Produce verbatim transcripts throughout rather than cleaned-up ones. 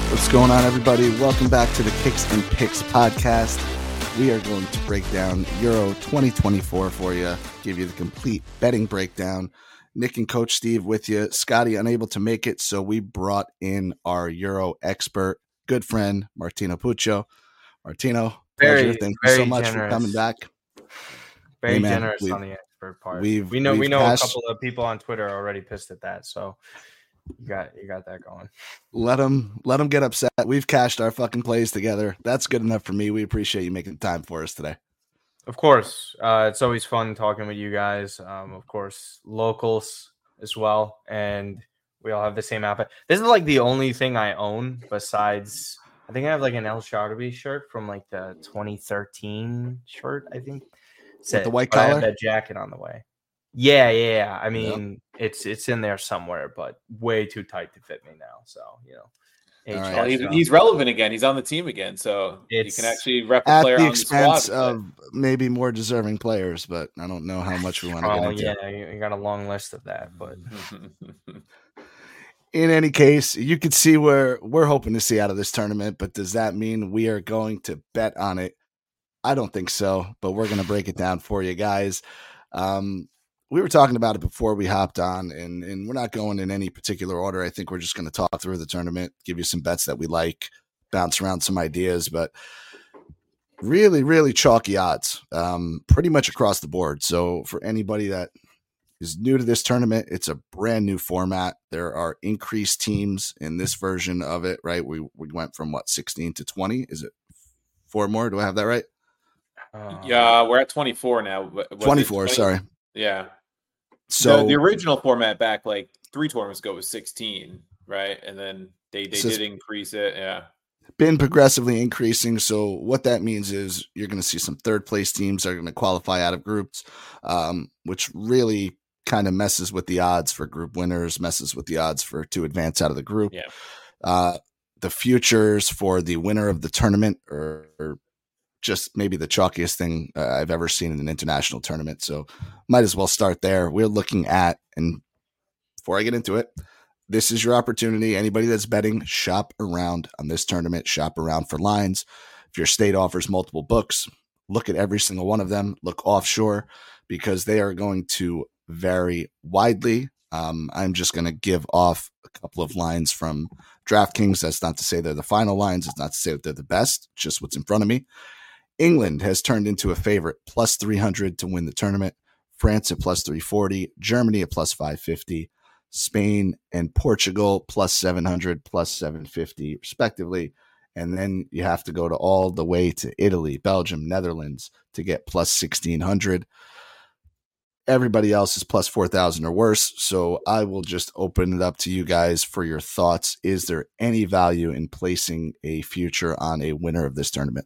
What's going on, everybody? Welcome back to the Kicks and Picks podcast. We are going to break down Euro twenty twenty-four for you, give you the complete betting breakdown. Nick and Coach Steve with you. Scotty unable to make it, so we brought in our Euro expert, good friend, Martino Puccio. Martino, pleasure. Very, Thank very you so much generous. for coming back. Very hey, man, generous on the expert part. We've, we know we've we know cashed, a couple of people on Twitter are already pissed at that, so you got you got that going. Let them let them get upset. We've cashed our fucking plays together. That's good enough for me. We appreciate you making time for us today. Of course, uh, it's always fun talking with you guys. Um, of course, locals as well, and we all have the same outfit. This is like the only thing I own besides. I think I have like an El Shaarawy shirt from like the twenty thirteen shirt. I think with the white but I collar, have that jacket on the way. Yeah, yeah, yeah. I mean, yep. it's it's in there somewhere, but way too tight to fit me now. So you know. Right. Well, he's, he's relevant again. He's on the team again, so it's, you can actually rep a at player the on expense the squad, of maybe more deserving players. But I don't know how much we want to oh, get into. Yeah, you got a long list of that. But in any case, you can see where we're hoping to see out of this tournament. But does that mean we are going to bet on it? I don't think so. But we're going to break it down for you guys. Um, We were talking about it before we hopped on, and, and we're not going in any particular order. I think we're just going to talk through the tournament, give you some bets that we like, bounce around some ideas, but really, really chalky odds, um, pretty much across the board. So for anybody that is new to this tournament, it's a brand new format. There are increased teams in this version of it, right? We we went from, what, sixteen to twenty? Is it four more? Do I have that right? Uh, yeah, we're at twenty-four now. Was twenty-four, sorry. Yeah. So the, the original format back like three tournaments ago was sixteen, right? And then they, they so did increase it. Yeah. Been progressively increasing. So what that means is you're going to see some third place teams that are going to qualify out of groups, um, which really kind of messes with the odds for group winners, messes with the odds for to advance out of the group. Yeah. Uh, the futures for the winner of the tournament are, are just maybe the chalkiest thing uh, I've ever seen in an international tournament. So might as well start there. We're looking at, and before I get into it, this is your opportunity. Anybody that's betting, shop around on this tournament, shop around for lines. If your state offers multiple books, look at every single one of them, look offshore, because they are going to vary widely. Um, I'm just going to give off a couple of lines from DraftKings. That's not to say they're the final lines. It's not to say that they're the best, just what's in front of me. England has turned into a favorite, plus three hundred to win the tournament. France at plus three forty, Germany at plus five fifty, Spain and Portugal plus seven hundred, plus seven fifty, respectively. And then you have to go to all the way to Italy, Belgium, Netherlands to get plus sixteen hundred. Everybody else is plus four thousand or worse. So I will just open it up to you guys for your thoughts. Is there any value in placing a future on a winner of this tournament?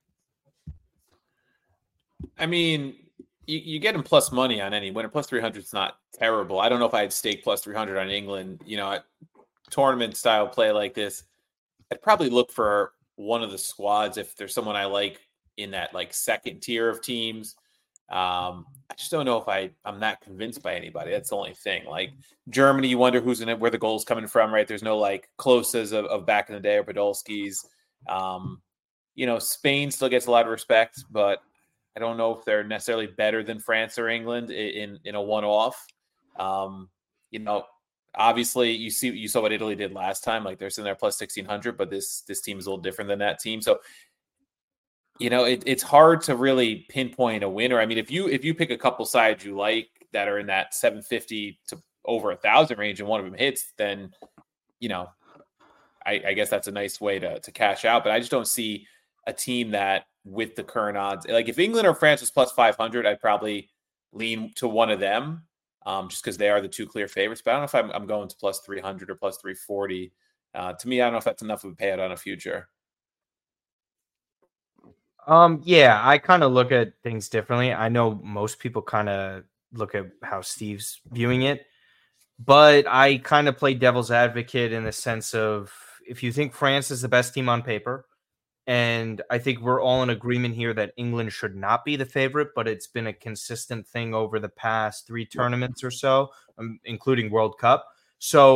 I mean, you, you get him plus money on any winner. Plus three hundred is not terrible. I don't know if I'd stake plus three hundred on England. You know, tournament style play like this, I'd probably look for one of the squads if there's someone I like in that like second tier of teams. Um, I just don't know if I, I'm not convinced by anybody. That's the only thing. Like Germany, you wonder who's in it, where the goal's coming from, right? There's no like Kloses of, of back in the day or Podolskis. Um, you know, Spain still gets a lot of respect, but I don't know if they're necessarily better than France or England in, in a one-off. Um, you know, obviously you see, you saw what Italy did last time. Like they're sitting there plus sixteen hundred, but this, this team is a little different than that team. So, you know, it, it's hard to really pinpoint a winner. I mean, if you, if you pick a couple sides you like that are in that seven fifty to over a thousand range and one of them hits, then, you know, I, I guess that's a nice way to, to cash out, but I just don't see a team that, with the current odds, like if England or France was plus five hundred, I'd probably lean to one of them um, just because they are the two clear favorites. But I don't know if I'm, I'm going to plus three hundred or plus three forty. Uh, to me, I don't know if that's enough of a payout on a future. Um, yeah, I kind of look at things differently. I know most people kind of look at how Steve's viewing it, but I kind of play devil's advocate in the sense of if you think France is the best team on paper, and I think we're all in agreement here that England should not be the favorite, but it's been a consistent thing over the past three tournaments or so, um, including World Cup. So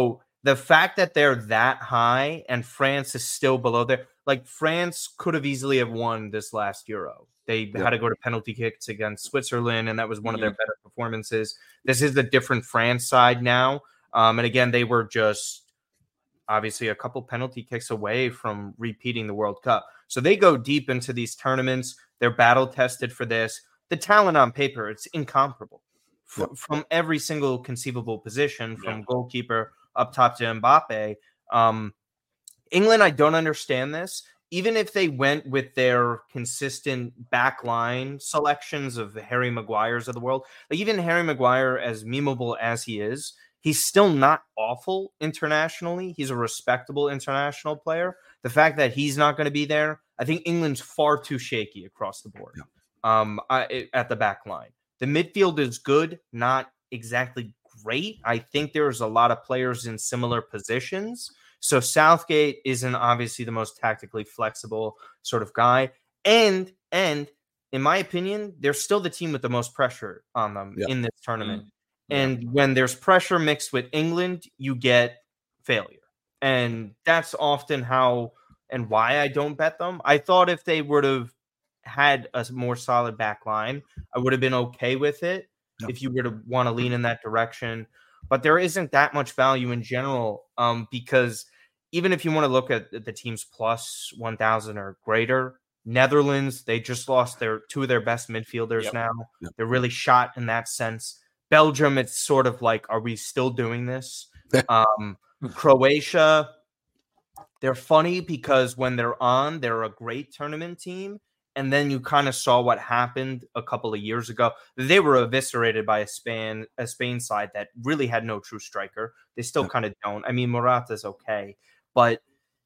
the fact that they're that high and France is still below there, like France could have easily have won this last Euro. They yep. had to go to penalty kicks against Switzerland, and that was one mm-hmm. of their better performances. This is the different France side now. Um, and again, they were just obviously a couple penalty kicks away from repeating the World Cup. So they go deep into these tournaments. They're battle tested for this. The talent on paper, it's incomparable F- yep. from every single conceivable position, from yep. goalkeeper up top to Mbappe. Um, England, I don't understand this. Even if they went with their consistent backline selections of the Harry Maguires of the world, like even Harry Maguire, as memeable as he is, he's still not awful internationally. He's a respectable international player. The fact that he's not going to be there, I think England's far too shaky across the board. Yeah. Um, I, at the back line. The midfield is good, not exactly great. I think there's a lot of players in similar positions. So Southgate isn't obviously the most tactically flexible sort of guy. And, and in my opinion, they're still the team with the most pressure on them yeah. in this tournament. Mm-hmm. Yeah. And when there's pressure mixed with England, you get failure. And that's often how and why I don't bet them. I thought if they would have had a more solid back line, I would have been okay with it no. if you were to want to lean in that direction. But there isn't that much value in general um, because even if you want to look at the teams plus one thousand or greater, Netherlands, they just lost their two of their best midfielders yep. now. Yep. They're really shot in that sense. Belgium, it's sort of like, are we still doing this? um, Croatia, they're funny because when they're on, they're a great tournament team. And then you kind of saw what happened a couple of years ago. They were eviscerated by a Spain, a Spain side that really had no true striker. They still yeah. kind of don't. I mean, Morata's okay. But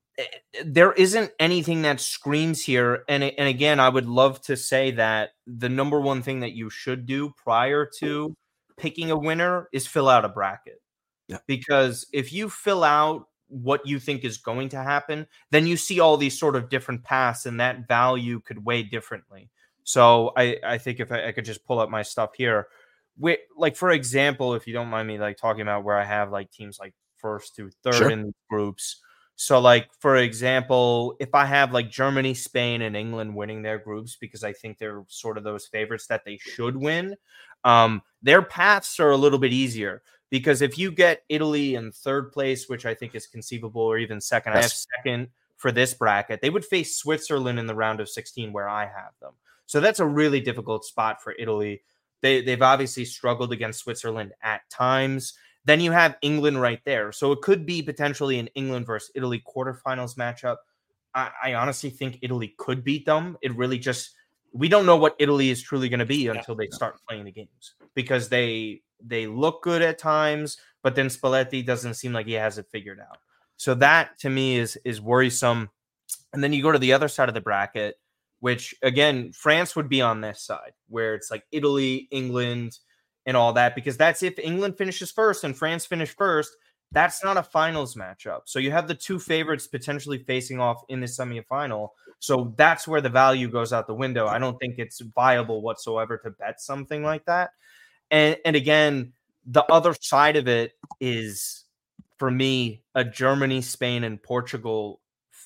there isn't anything that screams here. And, and again, I would love to say that the number one thing that you should do prior to picking a winner is fill out a bracket. Yeah. Because if you fill out what you think is going to happen, then you see all these sort of different paths and that value could weigh differently. So I, I think if I, I could just pull up my stuff here, we, like, for example, if you don't mind me like talking about where I have like teams like first to third sure. in these groups. So like, for example, if I have like Germany, Spain, and England winning their groups, because I think they're sort of those favorites that they should win, um, their paths are a little bit easier. Because if you get Italy in third place, which I think is conceivable, or even second, yes. I have second for this bracket, they would face Switzerland in the round of sixteen where I have them. So that's a really difficult spot for Italy. They, they've obviously struggled against Switzerland at times. Then you have England right there. So it could be potentially an England versus Italy quarterfinals matchup. I, I honestly think Italy could beat them. It really just, we don't know what Italy is truly going to be until they start playing the games, because they they look good at times, but then Spalletti doesn't seem like he has it figured out. So that to me is is worrisome. And then you go to the other side of the bracket, which again, France would be on this side where it's like Italy, England, and all that, because that's if England finishes first and France finished first, that's not a finals matchup. So you have the two favorites potentially facing off in the semifinal. So that's where the value goes out the window. I don't think it's viable whatsoever to bet something like that. And, and again, the other side of it is, for me, a Germany, Spain, and Portugal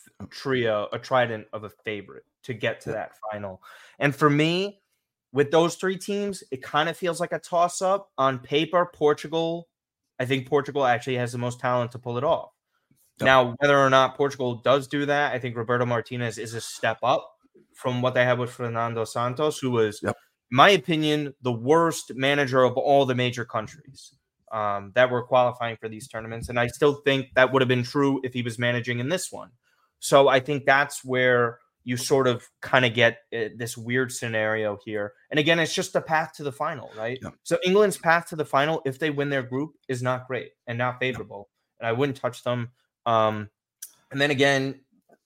trio, a trident of a favorite to get to that final. And for me, with those three teams, it kind of feels like a toss-up. On paper, Portugal, I think Portugal actually has the most talent to pull it off. Yep. Now, whether or not Portugal does do that, I think Roberto Martinez is a step up from what they had with Fernando Santos, who was, yep. in my opinion, the worst manager of all the major countries um, that were qualifying for these tournaments. And I still think that would have been true if he was managing in this one. So I think that's where you sort of kind of get uh, this weird scenario here. And again, it's just a path to the final, right? Yep. So England's path to the final, if they win their group, is not great and not favorable. Yep. And I wouldn't touch them. Um, and then again,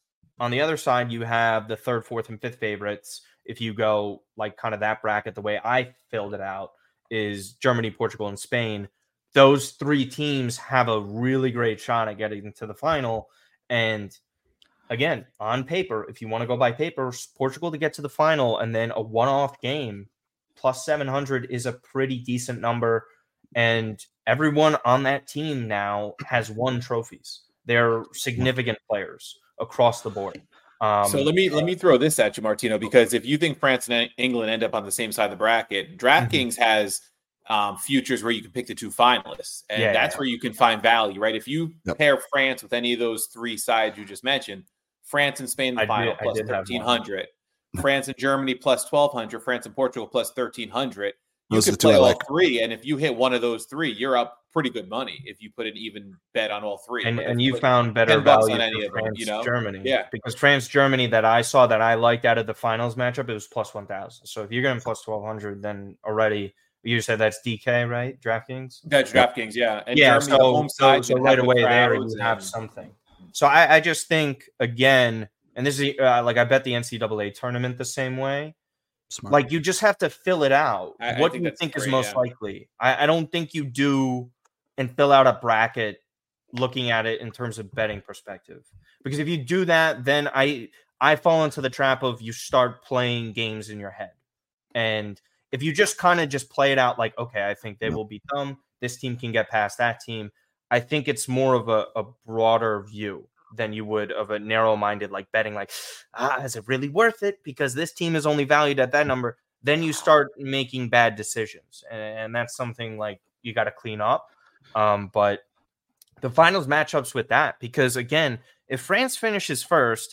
on the other side, you have the third, fourth, and fifth favorites. If you go like kind of that bracket, the way I filled it out is Germany, Portugal, and Spain. Those three teams have a really great shot at getting to the final. And again, on paper, if you want to go by paper, Portugal to get to the final and then a one-off game plus seven hundred is a pretty decent number. And everyone on that team now has won trophies. They're significant players across the board. Um, so let me let me throw this at you, Martino, because if you think France and England end up on the same side of the bracket, DraftKings mm-hmm. has um, futures where you can pick the two finalists, and yeah, that's yeah. where you can find value, right? If you yep. pair France with any of those three sides you just mentioned, France and Spain in the I final did, plus thirteen hundred, France and Germany plus twelve hundred, France and Portugal plus thirteen hundred. You those can play all like. three, and if you hit one of those three, you're up pretty good money if you put an even bet on all three. And, and you found better value on any of France, them, you know? Germany. Yeah. Because France, Germany that I saw that I liked out of the finals matchup, it was plus one thousand. So if you're getting plus twelve hundred, then already you said that's D K, right? DraftKings? That's DraftKings, yeah. And yeah, Germany, so, the home side, so, so right away there you and... have something. So I, I just think, again, and this is uh, like I bet the N C double A tournament the same way. Smart. Like you just have to fill it out. I, what I do you think great, is most yeah. likely? I, I don't think you do and fill out a bracket looking at it in terms of betting perspective. Because if you do that, then I I fall into the trap of you start playing games in your head. And if you just kind of just play it out like, okay, I think they will be dumb. This team can get past that team. I think it's more of a, a broader view than you would of a narrow-minded, like betting like, ah, is it really worth it? Because this team is only valued at that number. Then you start making bad decisions. And, and that's something like you got to clean up. Um, but the finals matchups with that, because again, if France finishes first,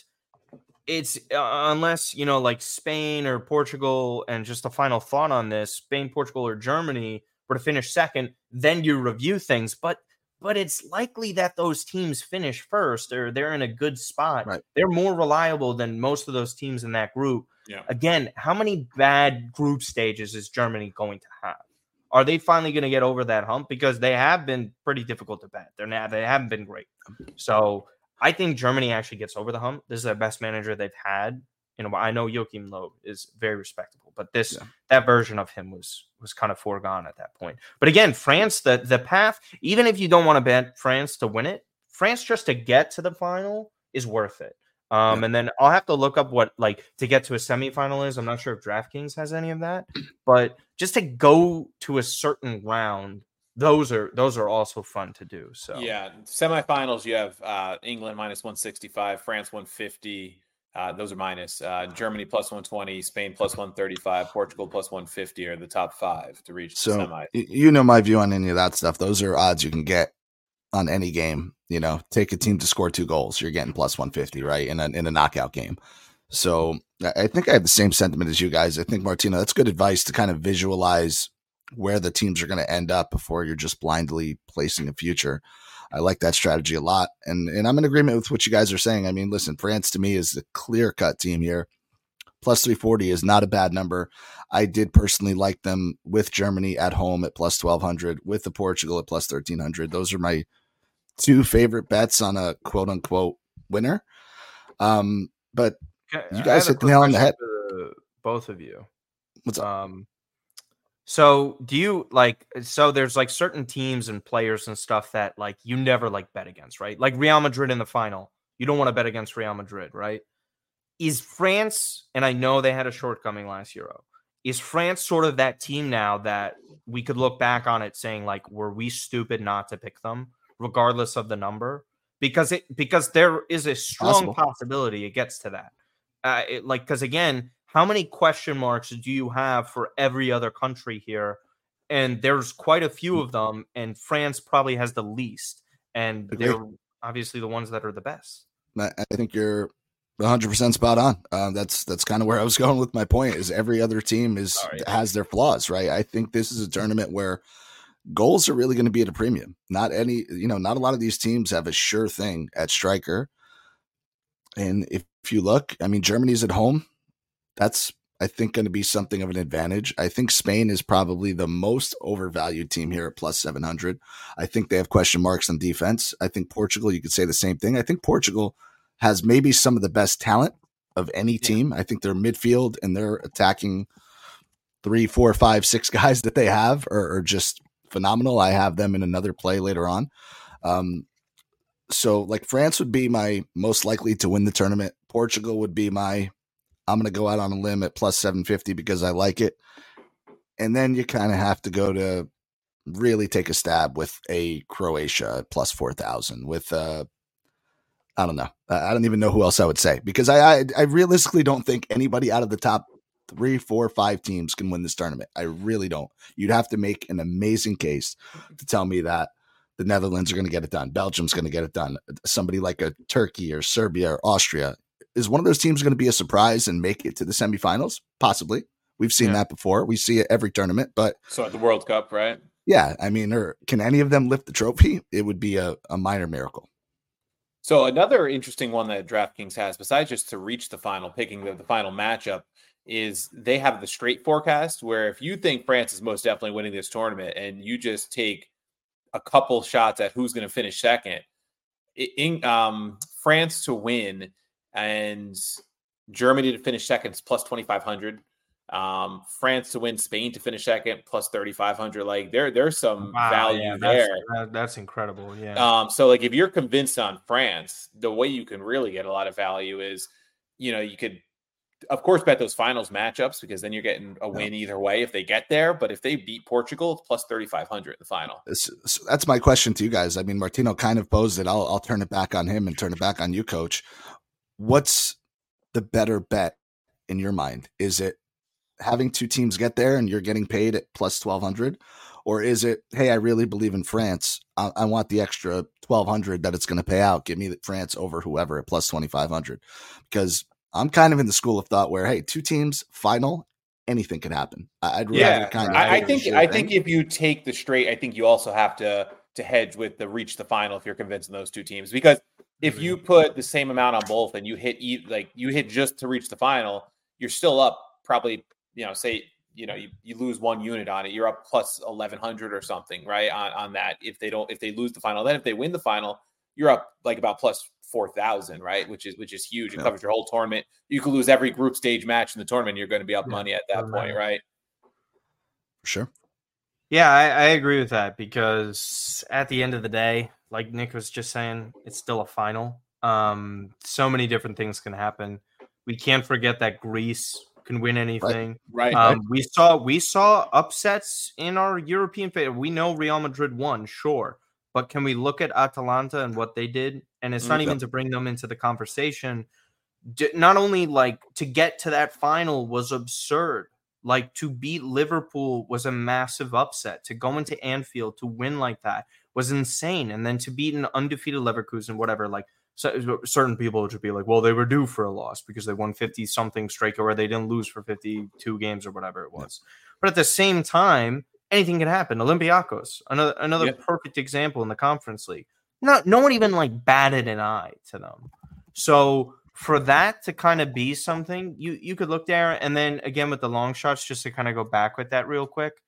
it's uh, unless, you know, like Spain or Portugal, and just a final thought on this, Spain, Portugal, or Germany were to finish second, then you review things. But But it's likely that those teams finish first, or they're in a good spot. Right. They're more reliable than most of those teams in that group. Yeah. Again, how many bad group stages is Germany going to have? Are they finally going to get over that hump? Because they have been pretty difficult to bet. They're not, they haven't been great. So I think Germany actually gets over the hump. This is the best manager they've had. You know, I know Joachim Löw is very respectable, but this yeah. that version of him was was kind of foregone at that point. But again, France, the the path, even if you don't want to bet France to win it, France just to get to the final is worth it. Um, yeah. And then I'll have to look up what like to get to a semifinal is. I'm not sure if DraftKings has any of that, but just to go to a certain round, those are those are also fun to do. So yeah, semifinals you have uh, England minus one sixty-five, France one fifty. Uh, those are minus. Uh, Germany plus one twenty, Spain plus one thirty-five, Portugal plus one fifty are the top five to reach so, the semi. You know my view on any of that stuff. Those are odds you can get on any game. You know, take a team to score two goals, you're getting plus one fifty, right, in a, in a knockout game. So I think I have the same sentiment as you guys. I think, Martino, that's good advice to kind of visualize where the teams are going to end up before you're just blindly placing a future. I like that strategy a lot. And and I'm in agreement with what you guys are saying. I mean, listen, France to me is the clear-cut team here. Plus three forty is not a bad number. I did personally like them with Germany at home at plus twelve hundred, with the Portugal at plus thirteen hundred. Those are my two favorite bets on a quote-unquote winner. Um, but you guys hit the nail on the head. Both of you. What's up? Um, So do you like, so there's like certain teams and players and stuff that like you never like bet against, right? Like Real Madrid in the final, you don't want to bet against Real Madrid, right? Is France, and I know they had a shortcoming last Euro, is France sort of that team now that we could look back on it saying like, were we stupid not to pick them regardless of the number? Because it, because there is a strong Possible. possibility it gets to that. Uh, it, like, because again, how many question marks do you have for every other country here? And there's quite a few of them, and France probably has the least. And Agreed. They're obviously the ones that are the best. I think you're one hundred percent spot on. Uh, that's that's kind of where I was going with my point, is every other team is Sorry. has their flaws, right? I think this is a tournament where goals are really going to be at a premium. Not any, you know, not a lot of these teams have a sure thing at striker. And if, if you look, I mean, Germany's at home. That's, I think, going to be something of an advantage. I think Spain is probably the most overvalued team here at plus seven hundred. I think they have question marks on defense. I think Portugal, you could say the same thing. I think Portugal has maybe some of the best talent of any team. I think their midfield and their attacking three, four, five, six guys that they have are, are just phenomenal. I have them in another play later on. Um, so like France would be my most likely to win the tournament. Portugal would be my, I'm going to go out on a limb at plus seven fifty because I like it. And then you kind of have to go to really take a stab with a Croatia plus four thousand with, uh, I don't know. I don't even know who else I would say because I, I, I realistically don't think anybody out of the top three, four, five teams can win this tournament. I really don't. You'd have to make an amazing case to tell me that the Netherlands are going to get it done. Belgium's going to get it done. Somebody like a Turkey or Serbia or Austria. Is one of those teams going to be a surprise and make it to the semifinals? Possibly. We've seen yeah. that before. We see it every tournament, but so at the World Cup, right? Yeah. I mean, or can any of them lift the trophy? It would be a, a minor miracle. So another interesting one that DraftKings has, besides just to reach the final, picking the, the final matchup, is they have the straight forecast where if you think France is most definitely winning this tournament and you just take a couple shots at who's going to finish second, in, um, France to win and Germany to finish second is plus twenty-five hundred. Um, France to win, Spain to finish second plus thirty-five hundred. Like there, there's some wow, value yeah, there. That's, that, that's incredible. Yeah. Um, so like if you're convinced on France, the way you can really get a lot of value is, you know, you could, of course, bet those finals matchups because then you're getting a win either way if they get there. But if they beat Portugal, it's plus thirty-five hundred in the final. So that's my question to you guys. I mean, Martino kind of posed it. I'll, I'll turn it back on him and turn it back on you, Coach. What's the better bet in your mind? Is it having two teams get there and you're getting paid at plus twelve hundred? Or is it, hey, I really believe in France. I, I want the extra twelve hundred that it's going to pay out. Give me France over whoever at plus twenty-five hundred. Because I'm kind of in the school of thought where, hey, two teams, final, anything can happen. I'd rather yeah, kind of. I, I think. I think if you take the straight, I think you also have to to hedge with the reach the final if you're convinced in those two teams. Because if you put the same amount on both and you hit like you hit just to reach the final, you're still up probably. You know, say you know you, you lose one unit on it, you're up plus eleven hundred or something, right? On on that. If they don't, if they lose the final, then if they win the final, you're up like about plus four thousand, right? Which is which is huge. It yeah. covers your whole tournament. You could lose every group stage match in the tournament. You're going to be up yeah. money at that oh, point, right? For sure. Yeah, I, I agree with that because at the end of the day, like Nick was just saying, it's still a final. Um, so many different things can happen. We can't forget that Greece can win anything. Right. right, um, right. We saw we saw upsets in our European favor. We know Real Madrid won, sure. But can we look at Atalanta and what they did? And it's not mm-hmm. even to bring them into the conversation. Not only like to get to that final was absurd. Like to beat Liverpool was a massive upset. To go into Anfield to win like that was insane. And then to beat an undefeated Leverkusen, whatever, like so, certain people would be like, well, they were due for a loss because they won fifty something straight or they didn't lose for fifty-two games or whatever it was. Yeah. But at the same time, anything can happen. Olympiacos, another another yeah. perfect example in the Conference League. Not no one even like batted an eye to them. So for that to kind of be something, you you could look there, and then again with the long shots, just to kind of go back with that real quick.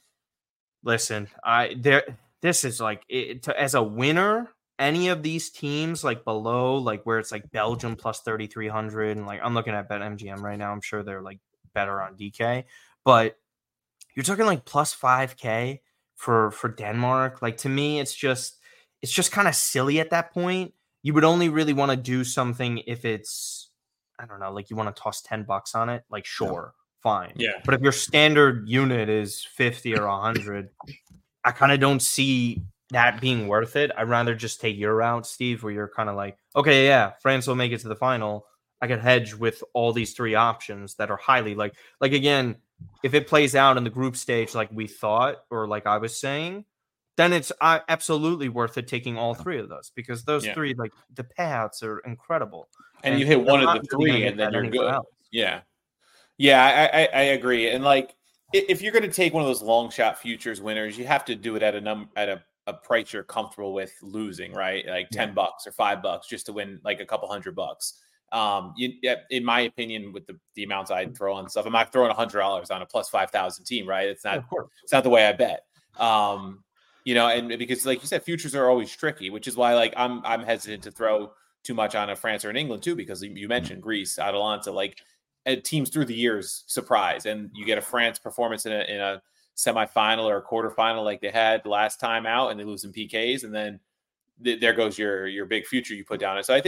Listen, I there. This is like it, to, as a winner. Any of these teams like below, like where it's like Belgium plus thirty-three hundred, and like I'm looking at BetMGM right now. I'm sure they're like better on D K, but you're talking like plus five K for for Denmark. Like to me, it's just it's just kind of silly at that point. You would only really want to do something if it's I don't know, like you want to toss ten bucks on it. Like sure, yeah. fine, yeah. But if your standard unit is fifty or a hundred, I kind of don't see that being worth it. I'd rather just take your route, Steve, where you're kind of like, okay, yeah, France will make it to the final. I could hedge with all these three options that are highly like, like again, if it plays out in the group stage like we thought, or like I was saying, then it's uh, absolutely worth it taking all three of those because those yeah. three, like the payouts are incredible. And, and you hit one of the three and then you're good. Else. Yeah. Yeah, I, I, I agree. And like, if you're going to take one of those long shot futures winners, you have to do it at a num at a a price you're comfortable with losing, right? Like ten yeah. bucks or five bucks just to win like a couple hundred bucks. Um, you, in my opinion, with the, the amounts I'd throw on stuff, I'm not throwing a hundred dollars on a plus five thousand team, right? It's not, yeah, it's not the way I bet. Um, you know, and because like you said, futures are always tricky, which is why like I'm, I'm hesitant to throw too much on a France or an England too, because you mentioned Greece, Atalanta, like teams through the years surprise, and you get a France performance in a, in a, semifinal or a quarterfinal like they had last time out and they lose in P Ks, and then th- there goes your your big future you put down it. So I think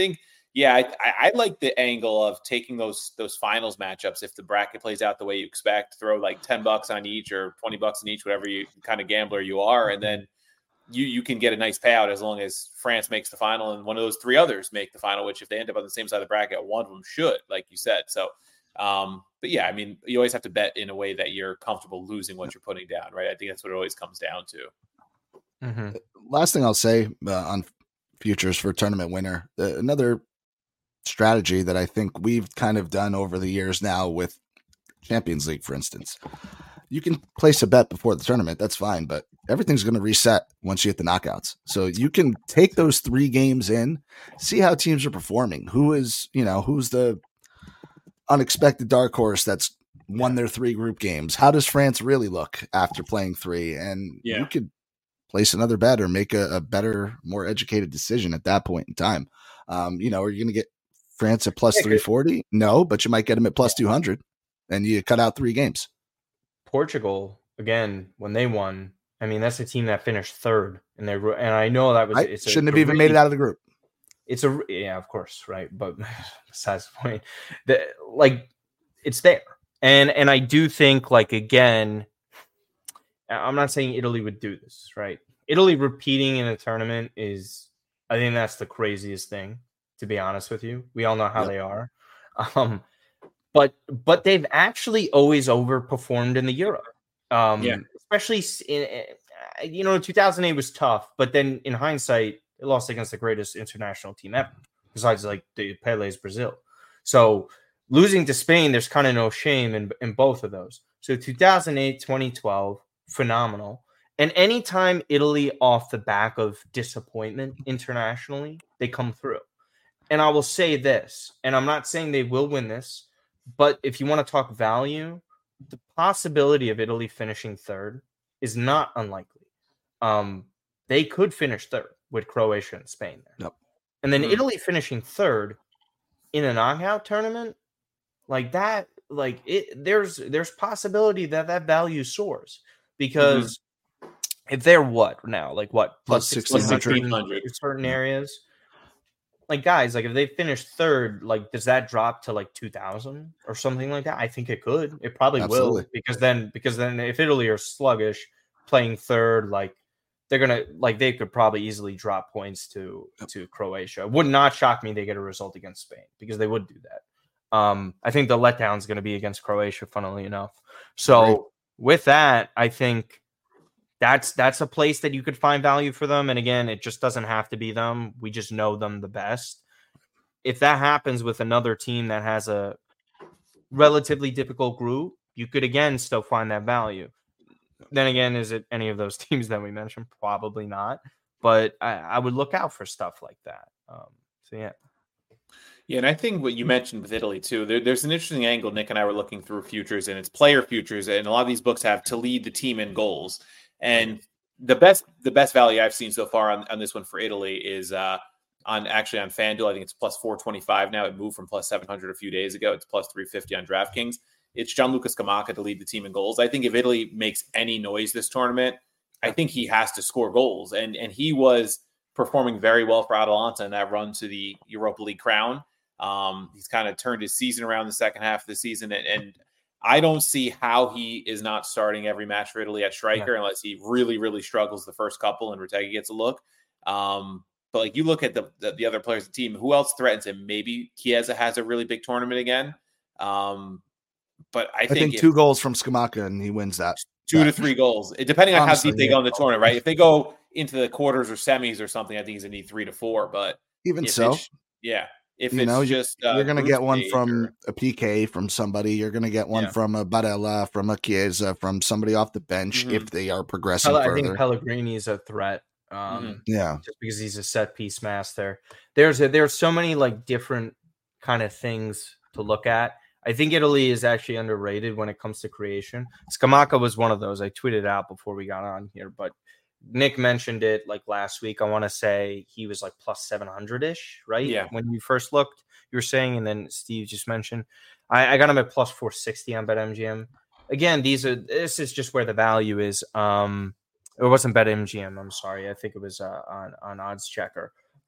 Yeah, I, I, I like the angle of taking those those finals matchups. If the bracket plays out the way you expect, throw like ten bucks on each or twenty bucks on each, whatever you kind of gambler you are, and then you you can get a nice payout as long as France makes the final and one of those three others make the final. Which if they end up on the same side of the bracket, one of them should, like you said. So, um, but yeah, I mean, you always have to bet in a way that you're comfortable losing what you're putting down, right? I think that's what it always comes down to. Mm-hmm. Last thing I'll say uh, on futures for tournament winner, uh, another strategy that I think we've kind of done over the years now with Champions League, for instance. You can place a bet before the tournament. That's fine, but everything's going to reset once you hit the knockouts. So you can take those three games in, see how teams are performing. Who is, you know, who's the unexpected dark horse that's won their three group games? How does France really look after playing three? And yeah. you could place another bet or make a, a better, more educated decision at that point in time. Um, you know, are you going to get France at plus three forty? No, but you might get them at plus two hundred and you cut out three games. Portugal, again, when they won, I mean, that's a team that finished third. And they and I know that was I it's shouldn't a, have even really, made it out of the group. It's a yeah, of course, right. But besides the point, that like it's there. And and I do think, like, again, I'm not saying Italy would do this, right? Italy repeating in a tournament is, I think that's the craziest thing. To be honest with you, we all know how yep. they are, um, but but they've actually always overperformed in the Euro, um, yeah. especially in you know two thousand eight was tough, but then in hindsight, it lost against the greatest international team ever, besides like the Pele's Brazil. So losing to Spain, there's kind of no shame in in both of those. So two thousand eight, twenty twelve, phenomenal. And anytime Italy off the back of disappointment internationally, they come through. And I will say this, and I'm not saying they will win this, but if you want to talk value, the possibility of Italy finishing third is not unlikely. Um, they could finish third with Croatia and Spain there. Yep. And then mm-hmm. Italy finishing third in a knockout tournament, like that, like it, there's there's possibility that that value soars because mm-hmm. if they're what now, like what plus sixteen hundred in certain areas. Like, guys, like if they finish third, like does that drop to like two thousand or something like that? I think it could. It probably Absolutely. will because then because then if Italy are sluggish playing third, like they're gonna like they could probably easily drop points to to Croatia. It would not shock me they get a result against Spain because they would do that. Um, I think the letdown is going to be against Croatia, funnily enough. So right. with that, I think that's that's a place that you could find value for them. And again, it just doesn't have to be them. We just know them the best. If that happens with another team that has a relatively difficult group, you could again still find that value. Then again, is it any of those teams that we mentioned? Probably not. But I, I would look out for stuff like that. Um, so yeah. Yeah, and I think what you mentioned with Italy too, there, there's an interesting angle. Nick and I were looking through futures, and it's player futures, and a lot of these books have to lead the team in goals. And the best the best value I've seen so far on, on this one for Italy is uh, on actually on FanDuel. I think it's plus four twenty-five now. It moved from plus seven hundred a few days ago. It's plus three fifty on DraftKings. It's Gianluca Scamacca to lead the team in goals. I think if Italy makes any noise this tournament, I think he has to score goals. And, and he was performing very well for Atalanta in that run to the Europa League crown. Um, he's kind of turned his season around the second half of the season. And, and I don't see how he is not starting every match for Italy at striker yeah. unless he really, really struggles the first couple and Retegui gets a look. Um, but like you look at the, the the other players of the team, who else threatens him? Maybe Chiesa has a really big tournament again. Um, but I, I think, think if, two goals from Scamacca and he wins that. Two that. to three goals, depending on Honestly, how deep they yeah. go in the tournament, right? If they go into the quarters or semis or something, I think he's going to need three to four. But even so, yeah. If you it's know, just you're, uh, you're going to get one from or, a P K from somebody. You're going to get one yeah. from a Barella, from a Chiesa, from somebody off the bench mm-hmm. if they are progressing I further. think Pellegrini is a threat. Um, mm-hmm. Yeah, just because he's a set piece master. There's a, there's so many like different kind of things to look at. I think Italy is actually underrated when it comes to creation. Scamacca was one of those. I tweeted out before we got on here, but Nick mentioned it like last week. I want to say he was like plus seven hundred ish, right? Yeah. When you first looked, you were saying, and then Steve just mentioned, I, I got him at plus four sixty on BetMGM. Again, these are, this is just where the value is. Um, it wasn't BetMGM. I'm sorry. I think it was uh, on, on Odds Checker.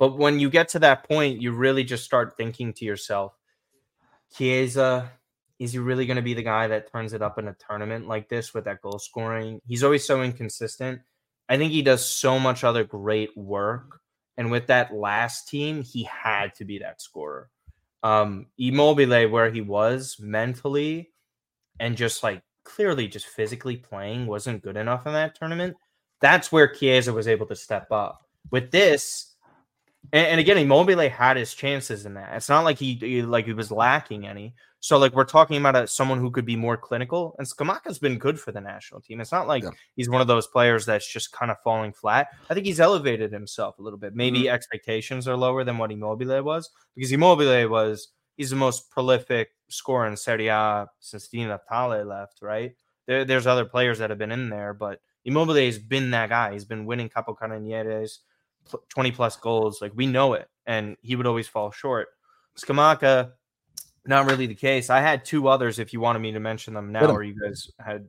But when you get to that point, you really just start thinking to yourself, Chiesa, is he really going to be the guy that turns it up in a tournament like this with that goal scoring? He's always so inconsistent. I think he does so much other great work. And with that last team, he had to be that scorer. Um, Immobile, where he was mentally and just like clearly just physically playing, wasn't good enough in that tournament. That's where Chiesa was able to step up. With this, and, and again, Immobile had his chances in that. It's not like he, he like he was lacking any. So like we're talking about a, someone who could be more clinical, and Scamacca's been good for the national team. It's not like yeah. he's one of those players that's just kind of falling flat. I think he's elevated himself a little bit. Maybe mm-hmm. expectations are lower than what Immobile was, because Immobile was he's the most prolific scorer in Serie A since Di Natale left. Right there, there's other players that have been in there, but Immobile has been that guy. He's been winning Capocannoniere, twenty plus goals. Like we know it, and he would always fall short. Scamacca. Not really the case. I had two others if you wanted me to mention them now, or you guys had.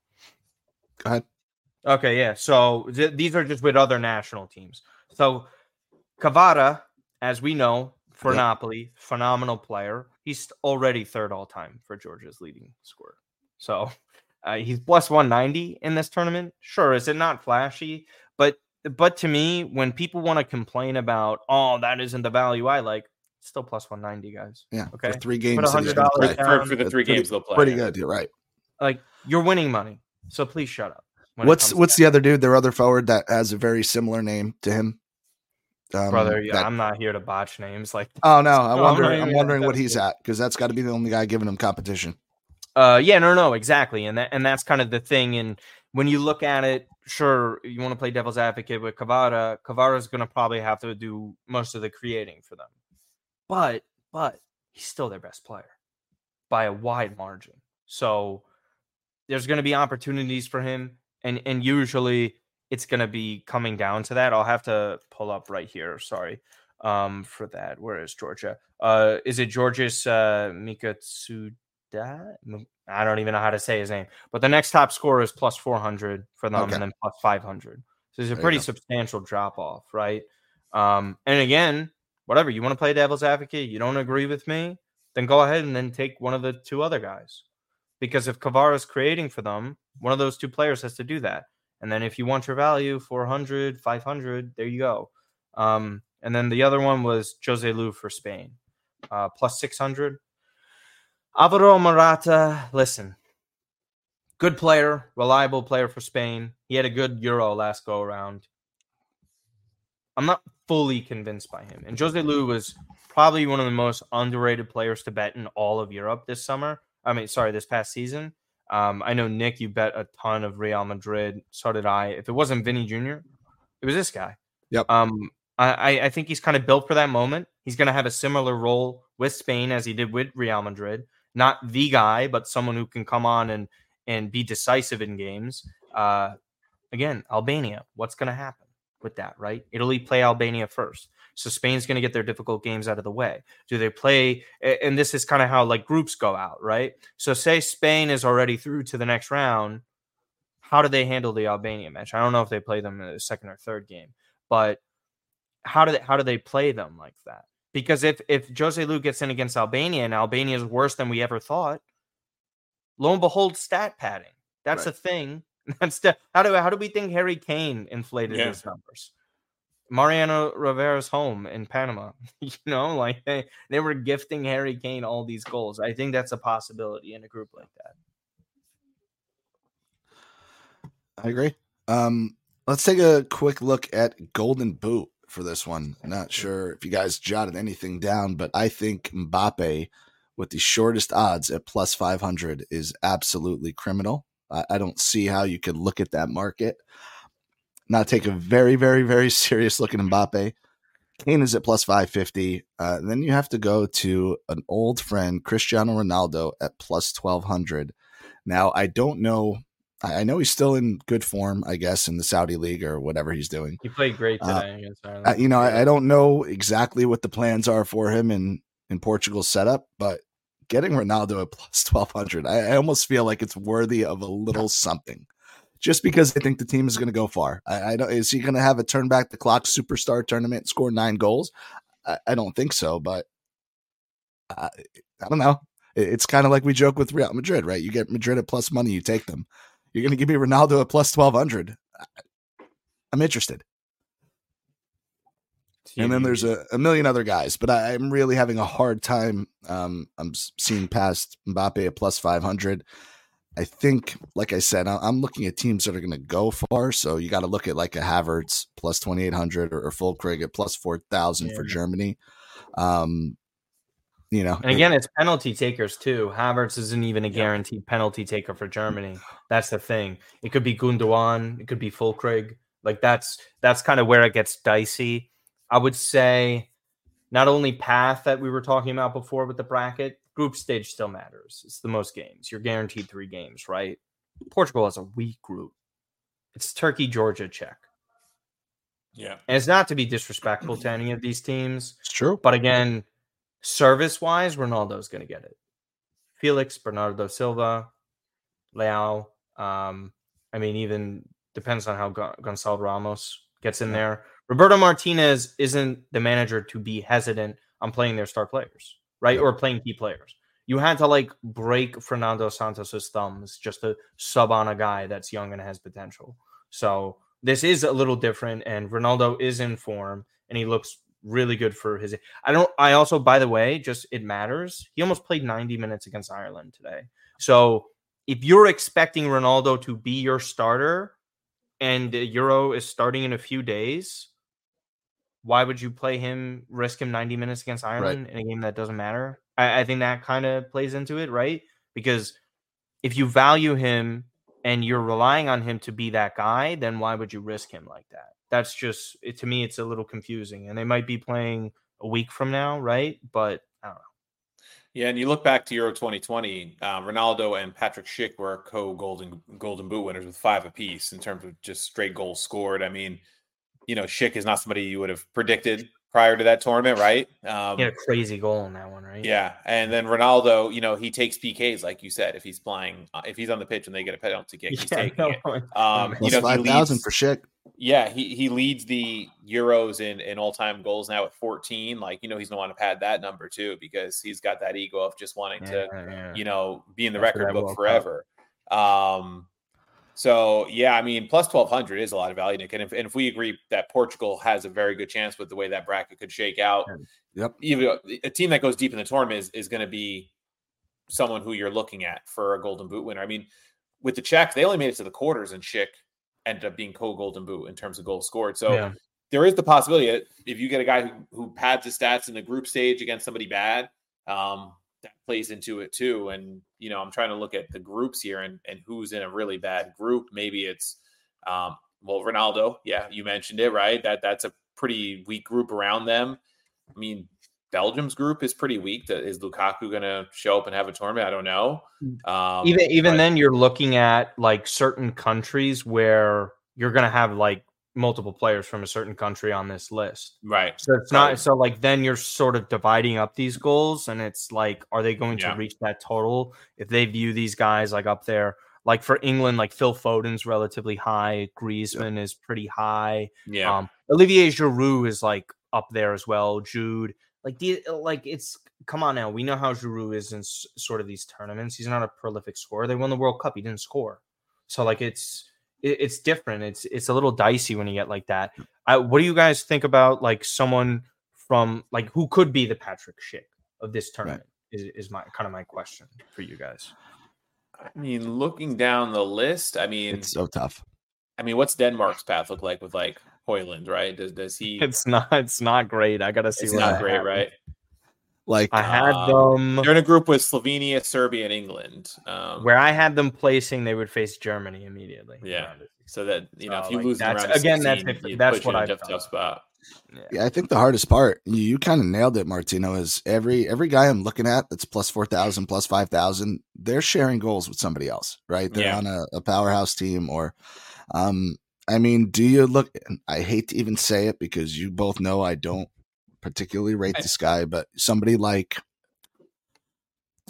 Go ahead. Okay, yeah. So th- these are just with other national teams. So Kvara, as we know, for yeah. Napoli, phenomenal player. He's already third all time for Georgia's leading scorer. So uh, he's plus one ninety in this tournament. Sure, is it not flashy? But but to me, when people want to complain about, oh, that isn't the value I like, still plus one ninety, guys. Yeah. Okay. For three games. Put one hundred dollars for, for the three pretty, games they'll play. Pretty good. You're right. Like, you're winning money. So please shut up. What's what's the other dude, their other forward that has a very similar name to him? Um, Brother, yeah, that... I'm not here to botch names. Like, oh, no. I'm no, wondering, I'm, I'm wondering what he's at, because that's got to be the only guy giving him competition. Uh, Yeah, no, no, exactly. And that and that's kind of the thing. And when you look at it, sure, you want to play devil's advocate with Kvara. Kvara is going to probably have to do most of the creating for them. But But he's still their best player by a wide margin. So there's going to be opportunities for him. And, and usually it's going to be coming down to that. I'll have to pull up right here. Sorry um, for that. Where is Georgia? Uh, is it Georgios uh, Mikatsuda? I don't even know how to say his name. But the next top scorer is plus four hundred for them, okay. and then plus five hundred. So there's a there pretty substantial drop off, right? Um, and again, whatever, you want to play devil's advocate, you don't agree with me, then go ahead and then take one of the two other guys. Because if Kvara is creating for them, one of those two players has to do that. And then if you want your value, four hundred, five hundred, there you go. Um, and then the other one was Jose Lu for Spain, uh, plus six hundred. Alvaro Morata, listen, good player, reliable player for Spain. He had a good Euro last go around. I'm not fully convinced by him. And Jose Lu was probably one of the most underrated players to bet in all of Europe this summer. I mean, sorry, this past season. Um, I know, Nick, you bet a ton of Real Madrid. So did I. If it wasn't Vinny Junior, it was this guy. Yep. Um, I, I think he's kind of built for that moment. He's going to have a similar role with Spain as he did with Real Madrid. Not the guy, but someone who can come on and, and be decisive in games. Uh, again, Albania, what's going to happen with that, right? Italy play Albania first. So Spain's going to get their difficult games out of the way. Do they play? And this is kind of how like groups go out, right? So say Spain is already through to the next round. How do they handle the Albania match? I don't know if they play them in the second or third game, but how do they, how do they play them like that? Because if, if Jose Lu gets in against Albania and Albania is worse than we ever thought, lo and behold, stat padding. That's right. a thing. That's the, how do how do we think Harry Kane inflated yeah. his numbers? Mariano Rivera's home in Panama, you know, like they, they were gifting Harry Kane all these goals. I think that's a possibility in a group like that. I agree. Um, let's take a quick look at Golden Boot for this one. I'm not sure if you guys jotted anything down, but I think Mbappe with the shortest odds at plus five hundred is absolutely criminal. I, I don't see how you could look at that market, not take a very, very, very serious look at Mbappe. Kane is at plus five fifty. Uh, then you have to go to an old friend, Cristiano Ronaldo, at plus twelve hundred. Now, I don't know. I know he's still in good form, I guess, in the Saudi League or whatever he's doing. He played great today uh, against Ireland. Uh, you know, I, I don't know exactly what the plans are for him in, in Portugal's setup, but getting Ronaldo at plus twelve hundred, I, I almost feel like it's worthy of a little something. just because I think the team is going to go far. I, I don't. Is he going to have a turn back the clock superstar tournament and score nine goals? I, I don't think so, but I, I don't know. It, it's kind of like we joke with Real Madrid, right? You get Madrid at plus money, you take them. You're going to give me Ronaldo at plus twelve hundred. I'm interested. And then there's a, a million other guys, but I, I'm really having a hard time. Um, I'm seeing past Mbappe at plus five hundred. I think, like I said, I'm looking at teams that are going to go far. So you got to look at like a Havertz plus twenty-eight hundred or, or Füllkrug at plus four thousand yeah. for Germany. Um, you know, and again, it, it's penalty takers too. Havertz isn't even a guaranteed yeah. penalty taker for Germany. That's the thing. It could be Gundogan. It could be Füllkrug. Like that's that's kind of where it gets dicey. I would say not only path that we were talking about before with the bracket, group stage still matters. It's the most games. You're guaranteed three games, right? Portugal has a weak group. It's Turkey, Georgia, Czech. Yeah. And it's not to be disrespectful to any of these teams. It's true. But again, service-wise, Ronaldo's going to get it. Felix, Bernardo Silva, Leao. Um, I mean, even depends on how Gon- Gonçalo Ramos gets in yeah. there. Roberto Martinez isn't the manager to be hesitant on playing their star players, right? Yep. Or playing key players. You had to like break Fernando Santos's thumbs just to sub on a guy that's young and has potential. So this is a little different, and Ronaldo is in form, and he looks really good for his. I don't. I also, by the way, just it matters. He almost played ninety minutes against Ireland today. So if you're expecting Ronaldo to be your starter, and the Euro is starting in a few days, why would you play him, risk him ninety minutes against Ireland right. in a game that doesn't matter? I, I think that kind of plays into it, right? Because if you value him and you're relying on him to be that guy, then why would you risk him like that? That's just, it, to me, it's a little confusing. And they might be playing a week from now, right? But I don't know. Yeah, and you look back to Euro twenty twenty, uh, Ronaldo and Patrick Schick were co-golden golden boot winners with five apiece in terms of just straight goals scored. I mean, you know, Schick is not somebody you would have predicted prior to that tournament, right? Um, he had a crazy goal in that one, right? Yeah, and then Ronaldo, you know, he takes P Ks, like you said, if he's playing, uh, if he's on the pitch and they get a penalty kick, he's yeah, taking no, it. Um, you know, five thousand for Schick. Yeah, he he leads the Euros in, in all-time goals now at fourteen. Like, you know, he's going to want to pad that number too, because he's got that ego of just wanting yeah, to, yeah. you know, be in the That's record book forever. Um, so, yeah, I mean, plus twelve hundred is a lot of value, Nick. And if, and if we agree that Portugal has a very good chance with the way that bracket could shake out, yep. even a team that goes deep in the tournament is, is going to be someone who you're looking at for a Golden Boot winner. I mean, with the Czechs, they only made it to the quarters, and Schick ended up being co-Golden Boot in terms of goals scored. So yeah. there is the possibility that if you get a guy who, who pads his stats in the group stage against somebody bad, um, that plays into it too. And, you know, I'm trying to look at the groups here and, and who's in a really bad group. Maybe it's, um, well, Ronaldo. Yeah, you mentioned it, right? That That's a pretty weak group around them. I mean, Belgium's group is pretty weak. Is Lukaku going to show up and have a tournament? I don't know. Um, even even but, then, you're looking at like certain countries where you're going to have like multiple players from a certain country on this list, right? So it's not so like then you're sort of dividing up these goals, and it's like, are they going yeah. to reach that total if they view these guys like up there? Like for England, like Phil Foden's relatively high, Griezmann yeah. is pretty high. Yeah, um, Olivier Giroud is like up there as well. Jude. Like, the, like it's come on now. We know how Giroud is in s- sort of these tournaments. He's not a prolific scorer. They won the World Cup. He didn't score. So, like, it's it, it's different. It's it's a little dicey when you get like that. I, what do you guys think about, like, someone from, like, who could be the Patrick Schick of this tournament right. is, is my kind of my question for you guys. I mean, looking down the list, I mean. It's so tough. I mean, what's Denmark's path look like with, like, Højlund, right? Does does he? It's not. It's not great. I gotta see. It's not great, right? Like I had um, them. They're in a group with Slovenia, Serbia, and England. Um, where I had them placing, they would face Germany immediately. Yeah. So that you know, so, if you like, lose that's, around again, sixteen, that's if, that's what I tough, tough spot. Yeah. yeah, I think the hardest part, you, you kind of nailed it, Martino. Is every every guy I'm looking at that's plus four thousand, plus five thousand, they're sharing goals with somebody else, right? They're yeah. on a, a powerhouse team, or um. I mean, do you look, I hate to even say it because you both know I don't particularly rate this guy, but somebody like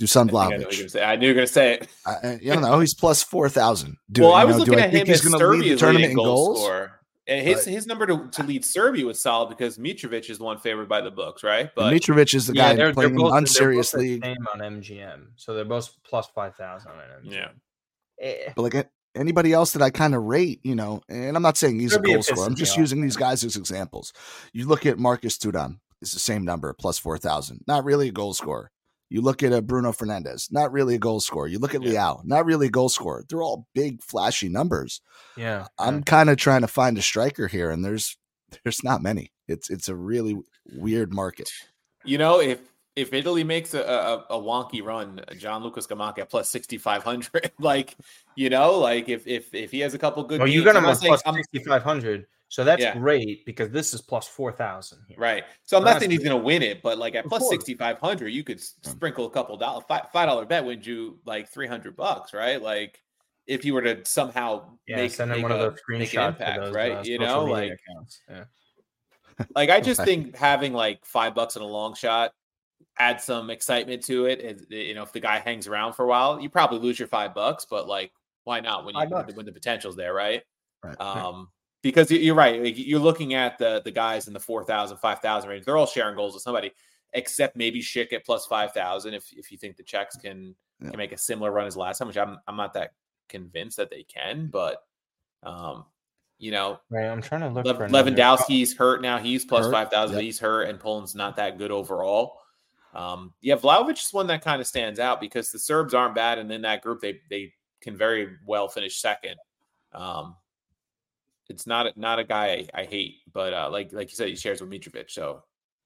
Dusan I, think I, know what you're Vlahovic. gonna say. I knew you were going to say it. I, I you don't know. He's plus four thousand. Well, I was know, looking I at him he's as going to lead the Serbia's tournament leading in goal goals? scorer. And his But- his number to, to lead Serbia was solid because Mitrovic is the one favored by the books, right? And But Mitrovic is the Yeah, guy they're, they're playing in both an unserious they're both the league. same on M G M, so they're both plus five thousand on M G M. yeah, Eh, But like anybody else that I kind of rate, you know, and I'm not saying he's Serbia a goal scorer. I'm pisses just me using off. these guys as examples. You look at Marcus Thuram, it's the same number, plus four thousand. Not really a goal scorer. You look at a Bruno Fernandez, not really a goal scorer. You look at Yeah. Leao, not really a goal scorer. They're all big, flashy numbers. yeah, I'm yeah. kind of trying to find a striker here, and there's there's not many. It's it's a really weird market. you know, if if Italy makes a, a, a wonky run, John Lucas Gamaka at plus sixty-five hundred, like, you know, like if if if he has a couple good Well, you games, got I'm him not at saying- plus I'm- sixty-five hundred, so that's Yeah. great because this is plus four thousand here. right. So I'm Well, not that's saying he's good. going to win it, but like at Of plus course. sixty-five hundred, you could s- sprinkle a couple dollars, five five dollar bet wins you like three hundred bucks, right? Like if you were to somehow Yeah, make, send him make one of a- those make an screenshots impact, to those, right? uh, you social know, media like accounts. Yeah. like I just Right. think having like five bucks in a long shot add some excitement to it. And, you know, if the guy hangs around for a while, you probably lose your five bucks, but like, why not when you Five when the, bucks. when the potential's there, right? Right. Um, because you- you're right. Like, you're looking at the the guys in the four thousand, five thousand range. They're all sharing goals with somebody, except maybe Schick at plus five thousand. If if you think the Czechs can Yeah. can make a similar run as last time, which I'm I'm not that convinced that they can, but um, you know, Right, I'm trying to look Lev- for another- Lewandowski's hurt now. He's plus Hurt, five thousand. yep. He's hurt, and Poland's not that good overall. Um, yeah, Vlahovic is one that kind of stands out because the Serbs aren't bad, and in that group, they they can very well finish second. Um, it's not not a guy I, I hate, but uh, like like you said, he shares with Mitrovic. So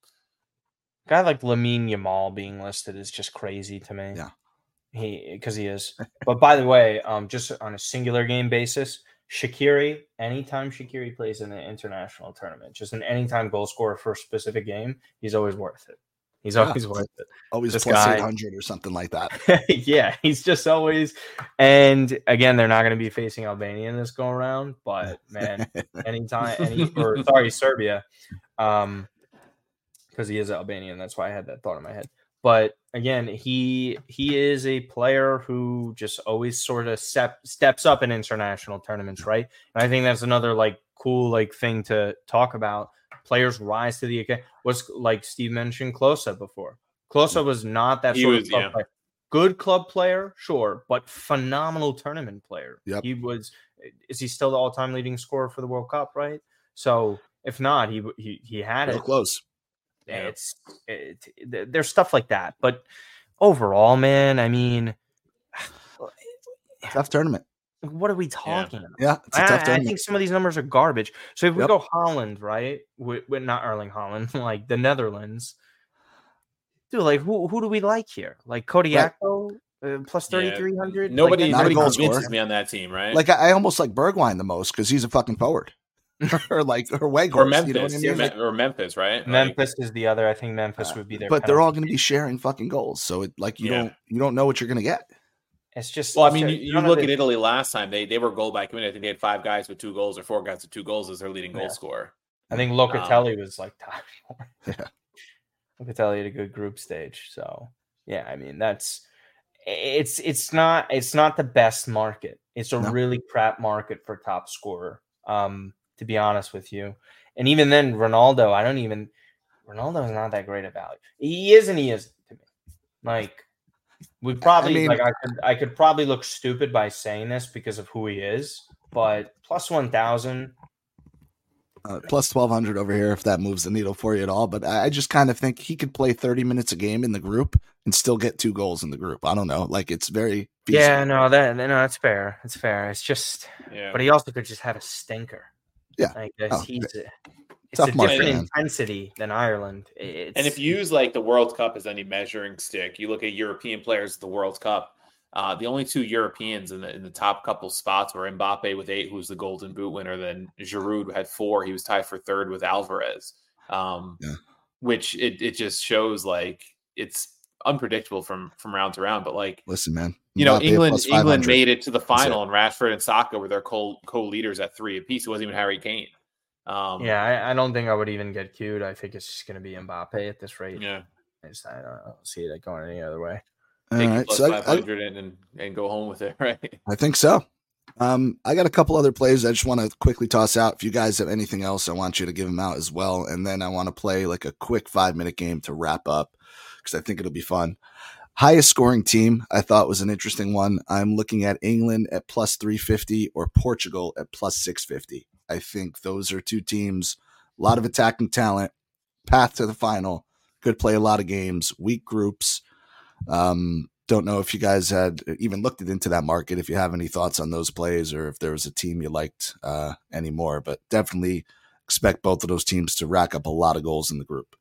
A guy like Lamine Yamal being listed is just crazy to me. Yeah. He because he is. But by the way, um, just on a singular game basis, Shaqiri, anytime Shaqiri plays in an international tournament, just an anytime goal scorer for a specific game, he's always worth it. He's Yeah. always worth it. Always This plus guy- eight hundred or something like that. Yeah, he's just always. And again, they're not going to be facing Albania in this go around, but man, anytime, any or sorry, Serbia, um, because he is Albanian. That's why I had that thought in my head. But again, he he is a player who just always sort of step, steps up in international tournaments, right? And I think that's another like cool like thing to talk about. Players rise to the occasion. What's like Steve mentioned, Klose before. Klose was not that He sort was, of club yeah. player. Good club player, sure, but phenomenal tournament player. Yep. He was. Is he still the all-time leading scorer for the World Cup? Right. So if not, he he he had Real it. close. Yeah. It's it, it, there's stuff like that, but overall, man, I mean, Tough tournament. what are we talking about? Yeah, it's a I, tough I tournament. think some of these numbers are garbage. So if we Yep. go Holland, right, with, with not Erling Holland, like the Netherlands, dude, like who who do we like here? Like Kodiako uh, plus Yeah. thirty three hundred. nobody Not a nobody goal convinces scorer. me on that team, right? Like I, I almost like Bergwijn the most because he's a fucking forward, or like or Weghorst. or Memphis, You know what I yeah, mean? Me- Like, or Memphis, right? Like, Memphis is the other. I think Memphis uh, would be their. but they're all penalty. going to be sharing fucking goals, so it like you Yeah. don't you don't know what you're going to get. It's just. Well, I it's mean, a- you, you none of look it- at Italy last time; they they were goal by committee. I think they had five guys with two goals, or four guys with two goals as their leading goal Yeah. scorer. I think Um, Locatelli was like top four. Yeah. Locatelli had a good group stage. So yeah, I mean that's it's it's not it's not the best market. It's a No. really crap market for top scorer. Um, to be honest with you. And even then, Ronaldo, I don't even Ronaldo is not that great at value. He is and he isn't to me. Like we probably mean- like I could I could probably look stupid by saying this because of who he is, but plus one thousand. Uh, plus twelve hundred over here if that moves the needle for you at all. But I I just kind of think he could play thirty minutes a game in the group and still get two goals in the group. I don't know. Like it's very feasible. Yeah, no, that no, that's fair. It's fair. It's just, Yeah, but he also could just have a stinker. Yeah. Like this, Oh, he's a, it's tough a market, different man. intensity than Ireland. It's, and if you use like the World Cup as any measuring stick, you look at European players at the World Cup. Uh, the only two Europeans in the in the top couple spots were Mbappe with eight, who's the Golden Boot winner. Then Giroud had four. He was tied for third with Alvarez. Um, Yeah. Which it it just shows like it's unpredictable from from round to round. But like Listen, man. you know, Mbappe England plus England five hundred. made it to the final, it. and Rashford and Saka were their co co leaders at three apiece. It wasn't even Harry Kane. Um, yeah, I, I don't think I would even get queued. I think it's just going to be Mbappe at this rate. yeah. I, just, I, don't, I don't see it going any other way. All Take right, your plus so I- five hundred and, and and go home with it, right? I think so. Um, I got a couple other plays I just want to quickly toss out. If you guys have anything else, I want you to give them out as well. And then I want to play like a quick five minute game to wrap up because I think it'll be fun. Highest scoring team I thought was an interesting one. I'm looking at England at plus three fifty or Portugal at plus six fifty. I think those are two teams, a lot of attacking talent, path to the final, could play a lot of games, weak groups. Um, Don't know if you guys had even looked into that market, if you have any thoughts on those plays or if there was a team you liked uh, anymore, but definitely expect both of those teams to rack up a lot of goals in the group.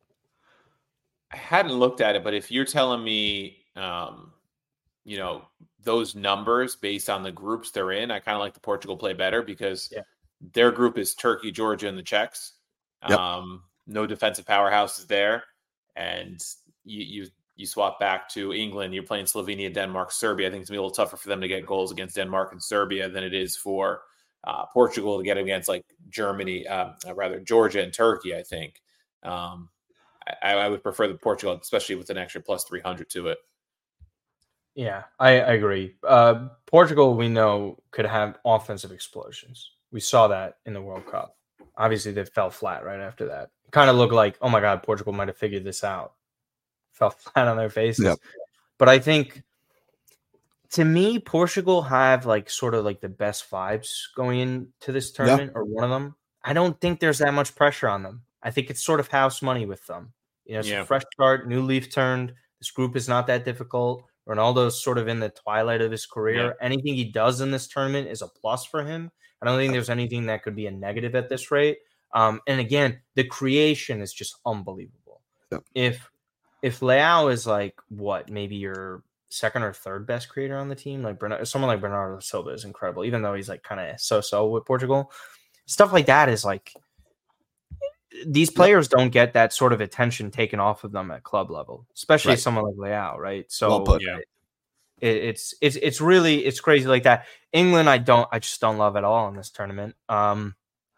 I hadn't looked at it, but if you're telling me, um, you know, those numbers based on the groups they're in, I kind of like the Portugal play better because yeah. their group is Turkey, Georgia, and the Czechs. Yep. Um, no defensive powerhouses there. And you, you, You swap back to England, you're playing Slovenia, Denmark, Serbia. I think it's going to be a little tougher for them to get goals against Denmark and Serbia than it is for uh, Portugal to get against like Germany, uh, rather Georgia and Turkey, I think. Um, I, I would prefer the Portugal, especially with an extra plus three hundred to it. Yeah, I, I agree. Uh, Portugal, we know, could have offensive explosions. We saw that in the World Cup. Obviously, they fell flat right after that. It kind of looked like, oh my God, Portugal might have figured this out. Fell flat on their faces. Yep. But I think, to me, Portugal have like sort of like the best vibes going into this tournament, yep. or one of them. I don't think there's that much pressure on them. I think it's sort of house money with them. You know, it's yeah. a fresh start, new leaf turned. This group is not that difficult. Ronaldo's sort of in the twilight of his career. Yeah. Anything he does in this tournament is a plus for him. I don't think there's anything that could be a negative at this rate. Um, and again, the creation is just unbelievable. Yep. If if Leao is like what, maybe your second or third best creator on the team, like Bernardo, someone like Bernardo Silva is incredible, even though he's like kind of so-so with Portugal. Stuff like that is like, these players don't get that sort of attention taken off of them at club level, especially right. someone like Leao, right? So well put, yeah. it, it's it's it's really it's crazy like that. England, I don't, I just don't love at all in this tournament. Um,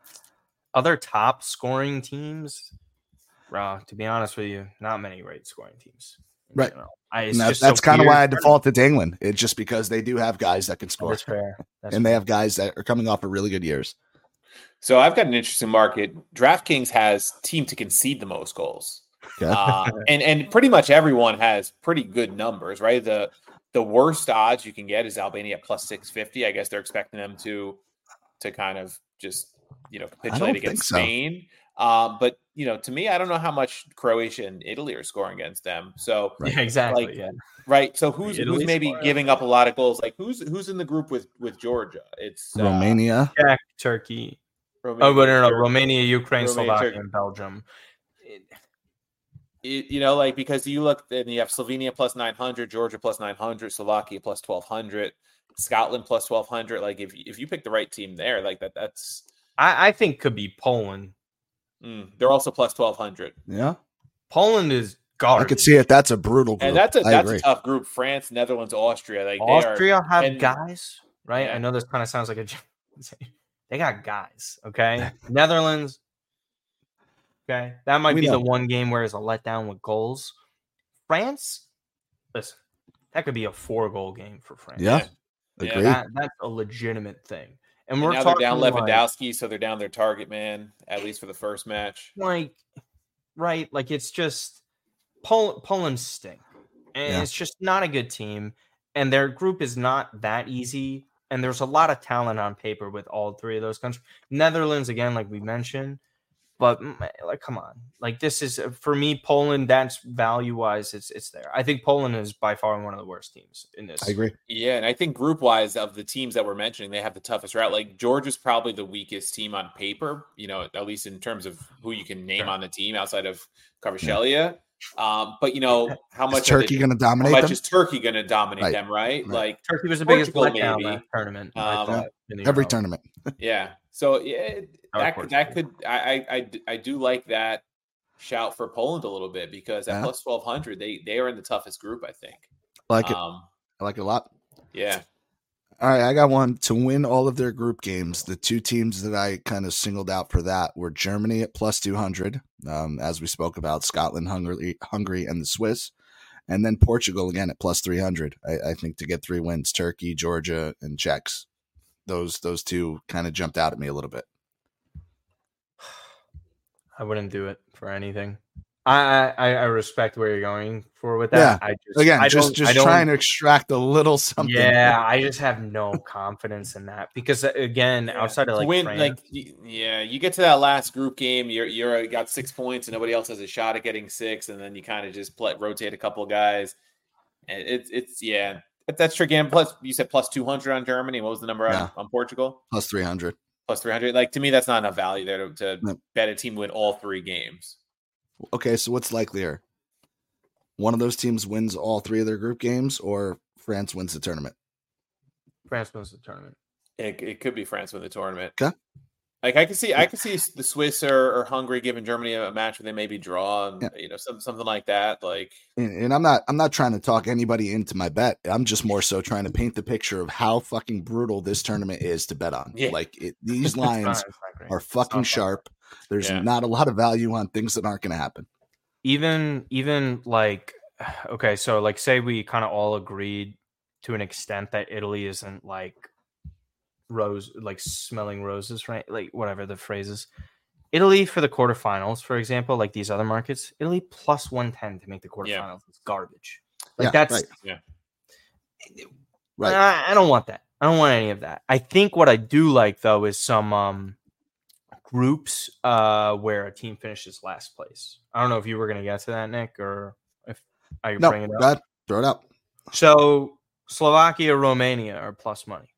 other top scoring teams, uh, to be honest with you, not many great scoring teams. Right. You know, I, that's that's so kind of why I defaulted to England. It's just because they do have guys that can score. That's fair. That's and fair. They have guys that are coming off of really good years. So I've got an interesting market. DraftKings has team to concede the most goals. Okay. Uh, and, and pretty much everyone has pretty good numbers, right? The the worst odds you can get is Albania plus six fifty. I guess they're expecting them to to kind of just, you know, capitulate against Spain. So. Uh, but, you know, to me, I don't know how much Croatia and Italy are scoring against them. So right. yeah, exactly. Like, yeah. Right. So who's Italy's who's maybe giving up a lot of goals? Like who's who's in the group with with Georgia? It's uh, Romania, Czech, Turkey. Romania, oh, but no, no, Turkey, Romania, Ukraine, Romania, Slovakia, Turkey. And Belgium. It, it, you know, like because you look and you have Slovenia plus nine hundred, Georgia plus nine hundred, Slovakia plus twelve hundred, Scotland plus twelve hundred. Like if if you pick the right team there, like that, that's I, I think could be Poland. Mm, they're also plus twelve hundred. Yeah, Poland is garbage. I could see it. That's a brutal group. And that's a I that's agree. a tough group. France, Netherlands, Austria. Like Austria they are, have and, guys, right? Yeah. I know this kind of sounds like a. They got guys, okay? Netherlands, okay? That might we be know. the one game where it's a letdown with goals. France, listen, that could be a four-goal game for France. Yeah, yeah. agree. That, that's a legitimate thing. And, and we're now talking they're down like, Lewandowski, so they're down their target man, at least for the first match. Like, right, like it's just Poland, Poland stink. And yeah. it's just not a good team. And their group is not that easy. And there's a lot of talent on paper with all three of those countries. Netherlands, again, like we mentioned, but like, come on, like this is for me, Poland. That's value wise, it's it's there. I think Poland is by far one of the worst teams in this. I agree. Yeah, and I think group wise of the teams that we're mentioning, they have the toughest route. Like Georgia's probably the weakest team on paper. You know, at least in terms of who you can name sure. on the team outside of Kvaratskhelia. Yeah. Um, but you know, how much is Turkey going to dominate? How much them? is Turkey going to dominate right. them? Right? right? Like Turkey was the biggest letdown that tournament. Um, thought, every Euro. tournament. yeah. So yeah, that could, that could I, I I do like that shout for Poland a little bit because at yeah. plus twelve hundred, they they are in the toughest group. I think. I like it. Um, I like it a lot. Yeah. All right, I got one to win all of their group games. The two teams that I kind of singled out for that were Germany at plus two hundred, um, as we spoke about, Scotland, Hungary, Hungary, and the Swiss, And then Portugal again at plus three hundred. I, I think to get three wins, Turkey, Georgia, and Czechs. Those those two kind of jumped out at me a little bit. I wouldn't do it for anything. I, I I respect where you're going for with that. Yeah. I just Again, I just don't, just I don't, trying to extract a little something. Yeah, I just have no confidence in that because again, Yeah. outside of To like win, France, like yeah, you get to that last group game, you're you're got six points and nobody else has a shot at getting six, and then you kind of just play, rotate a couple of guys, and it's it's yeah, that's tricky. And plus, you said plus two hundred on Germany. What was the number Yeah. on, on Portugal? Plus three hundred. Plus three hundred. Like to me, that's not enough value there to, to No. bet a team win all three games. Okay, so what's likelier? One of those teams wins all three of their group games, or France wins the tournament? France wins the tournament. It, it could be France win the tournament. Okay. Like I can see, I can see the Swiss or, or Hungary giving Germany a match where they maybe draw, and, Yeah. you know, some, something like that. Like, And, and I'm not I'm not trying to talk anybody into my bet. I'm just more so trying to paint the picture of how fucking brutal this tournament is to bet on. Yeah. Like it, these It's not- lines it's not great. are It's not fucking fun. sharp. There's Yeah. not a lot of value on things that aren't going to happen. Even even like okay, so like say we kind of all agreed to an extent that Italy isn't like rose like smelling roses, right? Like whatever the phrase is. Italy for the quarterfinals, for example, like these other markets, Italy plus one ten to make the quarterfinals Yeah. is garbage. Like Yeah, that's right. Yeah. Right. I, I don't want that. I don't want any of that. I think what I do like though is some um groups uh where a team finishes last place. I don't know if you were gonna get to that, Nick, or if I No, bring it up. go ahead. Throw it up. So Slovakia, Romania are plus money.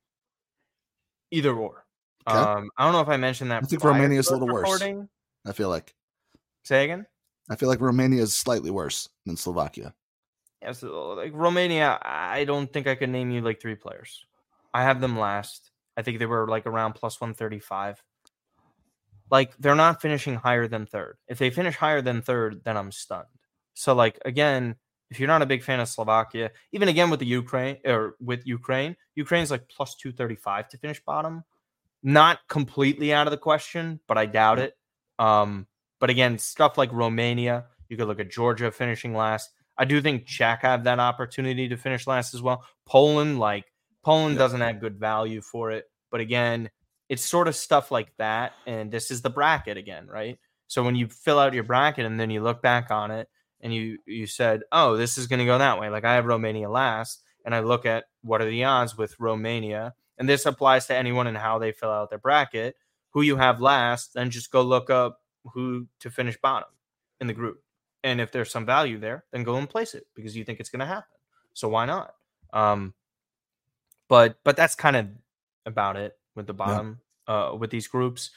Either or. Okay. Um, I don't know if I mentioned that. I think prior to Romania's a this little worse. recording. I feel like Say again. I feel like Romania is slightly worse than Slovakia. Yeah, so like Romania, I don't think I could name you like three players. I have them last. I think they were like around plus one thirty-five. Like they're not finishing higher than third. If they finish higher than third, then I'm stunned. So like again, if you're not a big fan of Slovakia, even again with the Ukraine or with Ukraine, Ukraine's like plus two thirty-five to finish bottom. Not completely out of the question, but I doubt it. Um, but again, stuff like Romania, you could look at Georgia finishing last. I do think Czech have that opportunity to finish last as well. Poland, like Poland Yeah. doesn't have good value for it. But again, it's sort of stuff like that. And this is the bracket again, right? So when you fill out your bracket and then you look back on it and you, you said, oh, this is going to go that way. Like I have Romania last and I look at what are the odds with Romania. And this applies to anyone and how they fill out their bracket, who you have last, then just go look up who to finish bottom in the group. And if there's some value there, then go and place it because you think it's going to happen. So why not? Um, but but that's kind of about it with the bottom, yeah. uh, with these groups.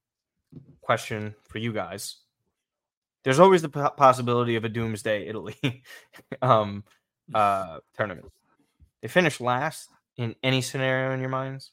Question for you guys. There's always the p- possibility of a doomsday Italy um, uh, tournament. They finish last in any scenario in your minds?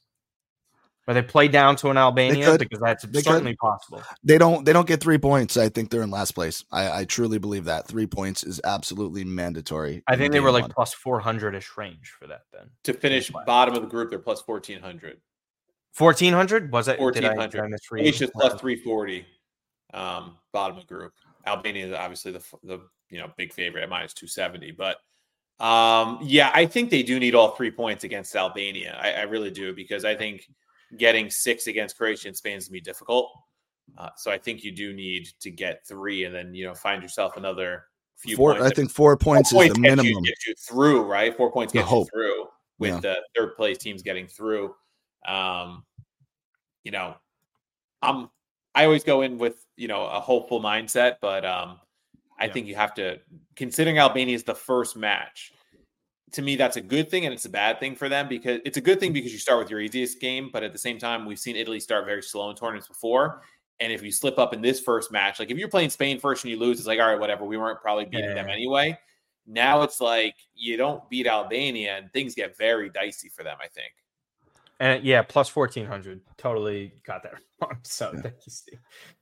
Or they play down to an Albania because that's They certainly could. possible. They don't. They don't get three points. I think they're in last place. I, I truly believe that three points is absolutely mandatory. I in think they game were like one. plus four hundred ish range for that then. To finish bottom of the group, they're plus fourteen hundred. fourteen hundred? Was it? fourteen hundred. Did I, did I misread? Croatia's plus three forty. Um, bottom of the group. Albania is obviously the the you know big favorite at minus two seventy. But um, yeah, I think they do need all three points against Albania. I, I really do because I think getting six against Croatia and Spain is going to be difficult. Uh, so I think you do need to get three and then, you know, find yourself another few four, points. I think four points four is points the gets minimum. You, get you through, right? Four points The get you hope. through with Yeah. the third place teams getting through. Um, you know, I'm, I always go in with, you know, a hopeful mindset, but um, I Yeah. think you have to, considering Albania is the first match, to me, that's a good thing and it's a bad thing for them because it's a good thing because you start with your easiest game, but at the same time, we've seen Italy start very slow in tournaments before. And if you slip up in this first match, like if you're playing Spain first and you lose, it's like, all right, whatever. We weren't probably beating Yeah. them anyway. Now it's like you don't beat Albania and things get very dicey for them, I think. And yeah, plus fourteen hundred. Totally got that wrong. So Yeah. thank you, Steve.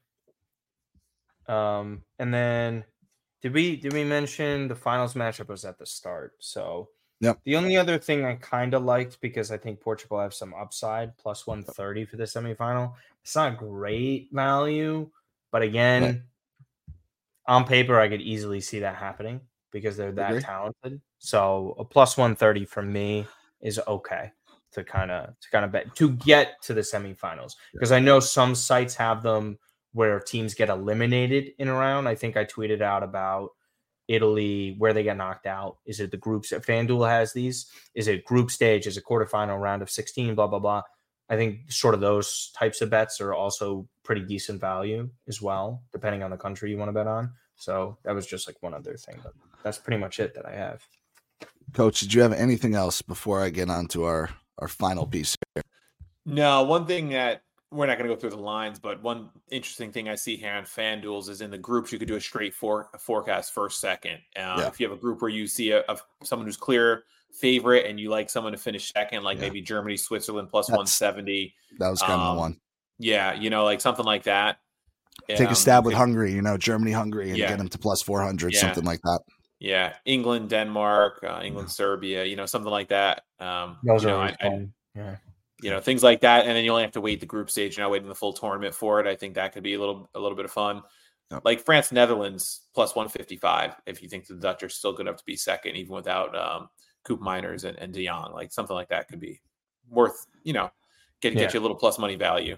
Um, and then did we did we mention the finals matchup was at the start? So Yep. The only other thing I kind of liked because I think Portugal have some upside, plus one thirty for the semifinal. It's not great value, but again, Right. on paper, I could easily see that happening. because they're that Agree. talented. So a plus one thirty for me is okay to kind of to kind of bet to get to the semifinals, because I know some sites have them where teams get eliminated in a round. I think I tweeted out about Italy, where they get knocked out. Is it the groups that FanDuel has these? Is it group stage? Is it quarterfinal, round of sixteen, blah, blah, blah. I think sort of those types of bets are also pretty decent value as well, depending on the country you want to bet on. So that was just like one other thing, but that's pretty much it that I have. Coach, did you have anything else before I get on to our, our final piece here? No, one thing that we're not going to go through the lines, but one interesting thing I see here on FanDuel's is in the groups, you could do a straight for, a forecast first, second. Uh, yeah. If you have a group where you see a, a someone who's clear favorite and you like someone to finish second, like yeah. maybe Germany, Switzerland plus That's, one seventy. That was kind um, of the one. Yeah, you know, like something like that. Take um, a stab with could, Hungary, you know, Germany, Hungary, and yeah. get them to plus four hundred, yeah. something like that. Yeah, England, Denmark, uh, England, yeah. Serbia, you know, something like that. Um, Those you are know, always I, fun. I, yeah. You know, things like that, and then you only have to wait the group stage. You're not waiting the full tournament for it. I think that could be a little, a little bit of fun. Yep. Like France, Netherlands plus one fifty-five. If you think the Dutch are still good enough to be second, even without um, Koop Miners and, and De Jong, like something like that could be worth, you know, get yeah. get you a little plus money value.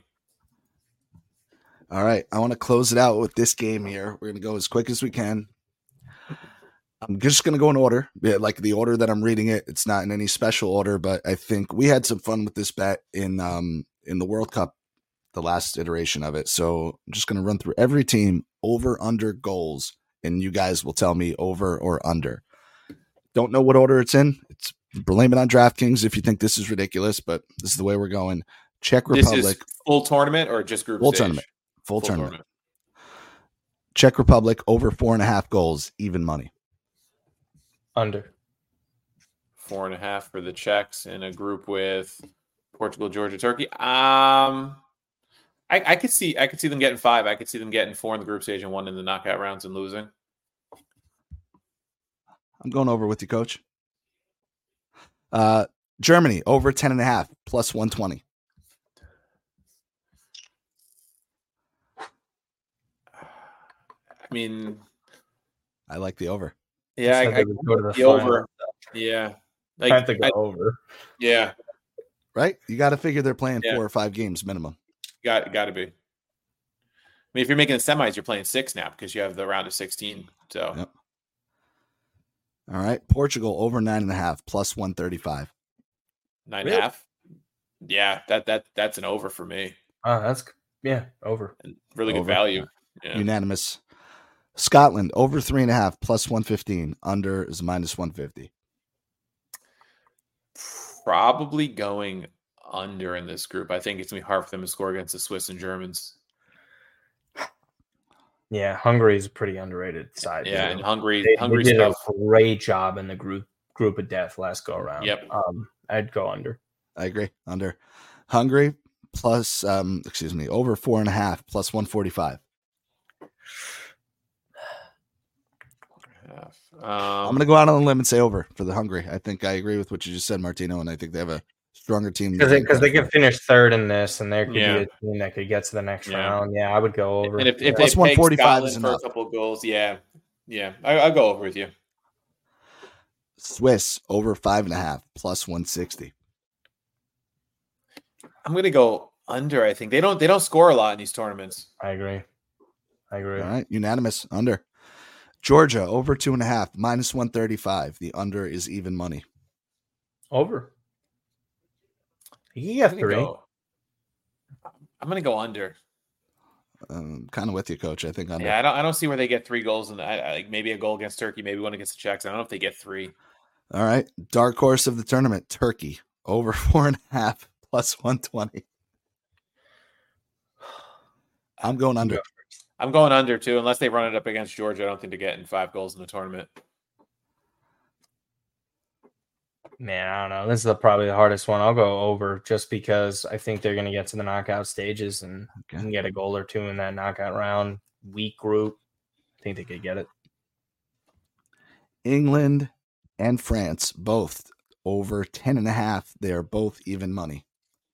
All right, I want to close it out with this game here. We're going to go as quick as we can. I'm just going to go in order, yeah, like the order that I'm reading it. It's not in any special order, but I think we had some fun with this bet in um, in the World Cup, the last iteration of it. So I'm just going to run through every team, over, under goals, and you guys will tell me over or under. Don't know what order it's in. It's blame it on DraftKings if you think this is ridiculous, but this is the way we're going. Czech Republic. This is full tournament or just group full stage? tournament. Full, full tournament. tournament. Czech Republic over four and a half goals, even money. Under. Four and a half for the Czechs in a group with Portugal, Georgia, Turkey. Um, I, I could see I could see them getting five. I could see them getting four in the group stage and one in the knockout rounds and losing. I'm going over with you, Coach. Uh, Germany over ten and a half plus one twenty. I mean, I like the over. Yeah, I, I go to the, the over. Yeah, like, I have to go I, over. Yeah, right. You got to figure they're playing yeah. four or five games minimum. Got got to be. I mean, if you're making the semis, you're playing six now because you have the round of sixteen. So, yep. All right, Portugal over nine and a half plus one thirty-five. Nine really? and a half. Yeah, that that that's an over for me. Oh, that's yeah, over. And really over. good value. Yeah. Unanimous. Scotland over three and a half plus one fifteen. Under is minus one fifty. Probably going under in this group. I think it's gonna be hard for them to score against the Swiss and Germans. Yeah, Hungary is a pretty underrated side. Yeah, and Hungary, they, Hungary they did stuff. a great job in the group group of death last go around. Yep. Um, I'd go under. I agree. Under. Hungary plus um excuse me, over four and a half plus one forty-five. Um, I'm gonna go out on a limb and say over for the Hungary. I think I agree with what you just said, Martino, and I think they have a stronger team because they, because they could finish third in this, and there could yeah. be a team that could get to the next yeah. round. Yeah, I would go over. And if, if plus one forty-five is enough for a couple of goals, yeah, yeah, I, I'll go over with you. Swiss over five and a half plus one sixty. I'm gonna go under. I think they don't they don't score a lot in these tournaments. I agree. I agree. All right, unanimous under. Georgia over two and a half minus one thirty-five. The under is even money. Over. You get three. Go, I'm gonna go under. Um, kind of with you, Coach. I think under. Yeah, I don't. I don't see where they get three goals, and like maybe a goal against Turkey, maybe one against the Czechs. I don't know if they get three. All right, dark horse of the tournament, Turkey over four and a half plus one twenty. I'm going under. I'm going under too, unless they run it up against Georgia. I don't think they're getting five goals in the tournament. Man, I don't know. This is the, probably the hardest one. I'll go over just because I think they're going to get to the knockout stages and okay. can get a goal or two in that knockout round. Weak group. I think they could get it. England and France, both over ten and a half. They are both even money.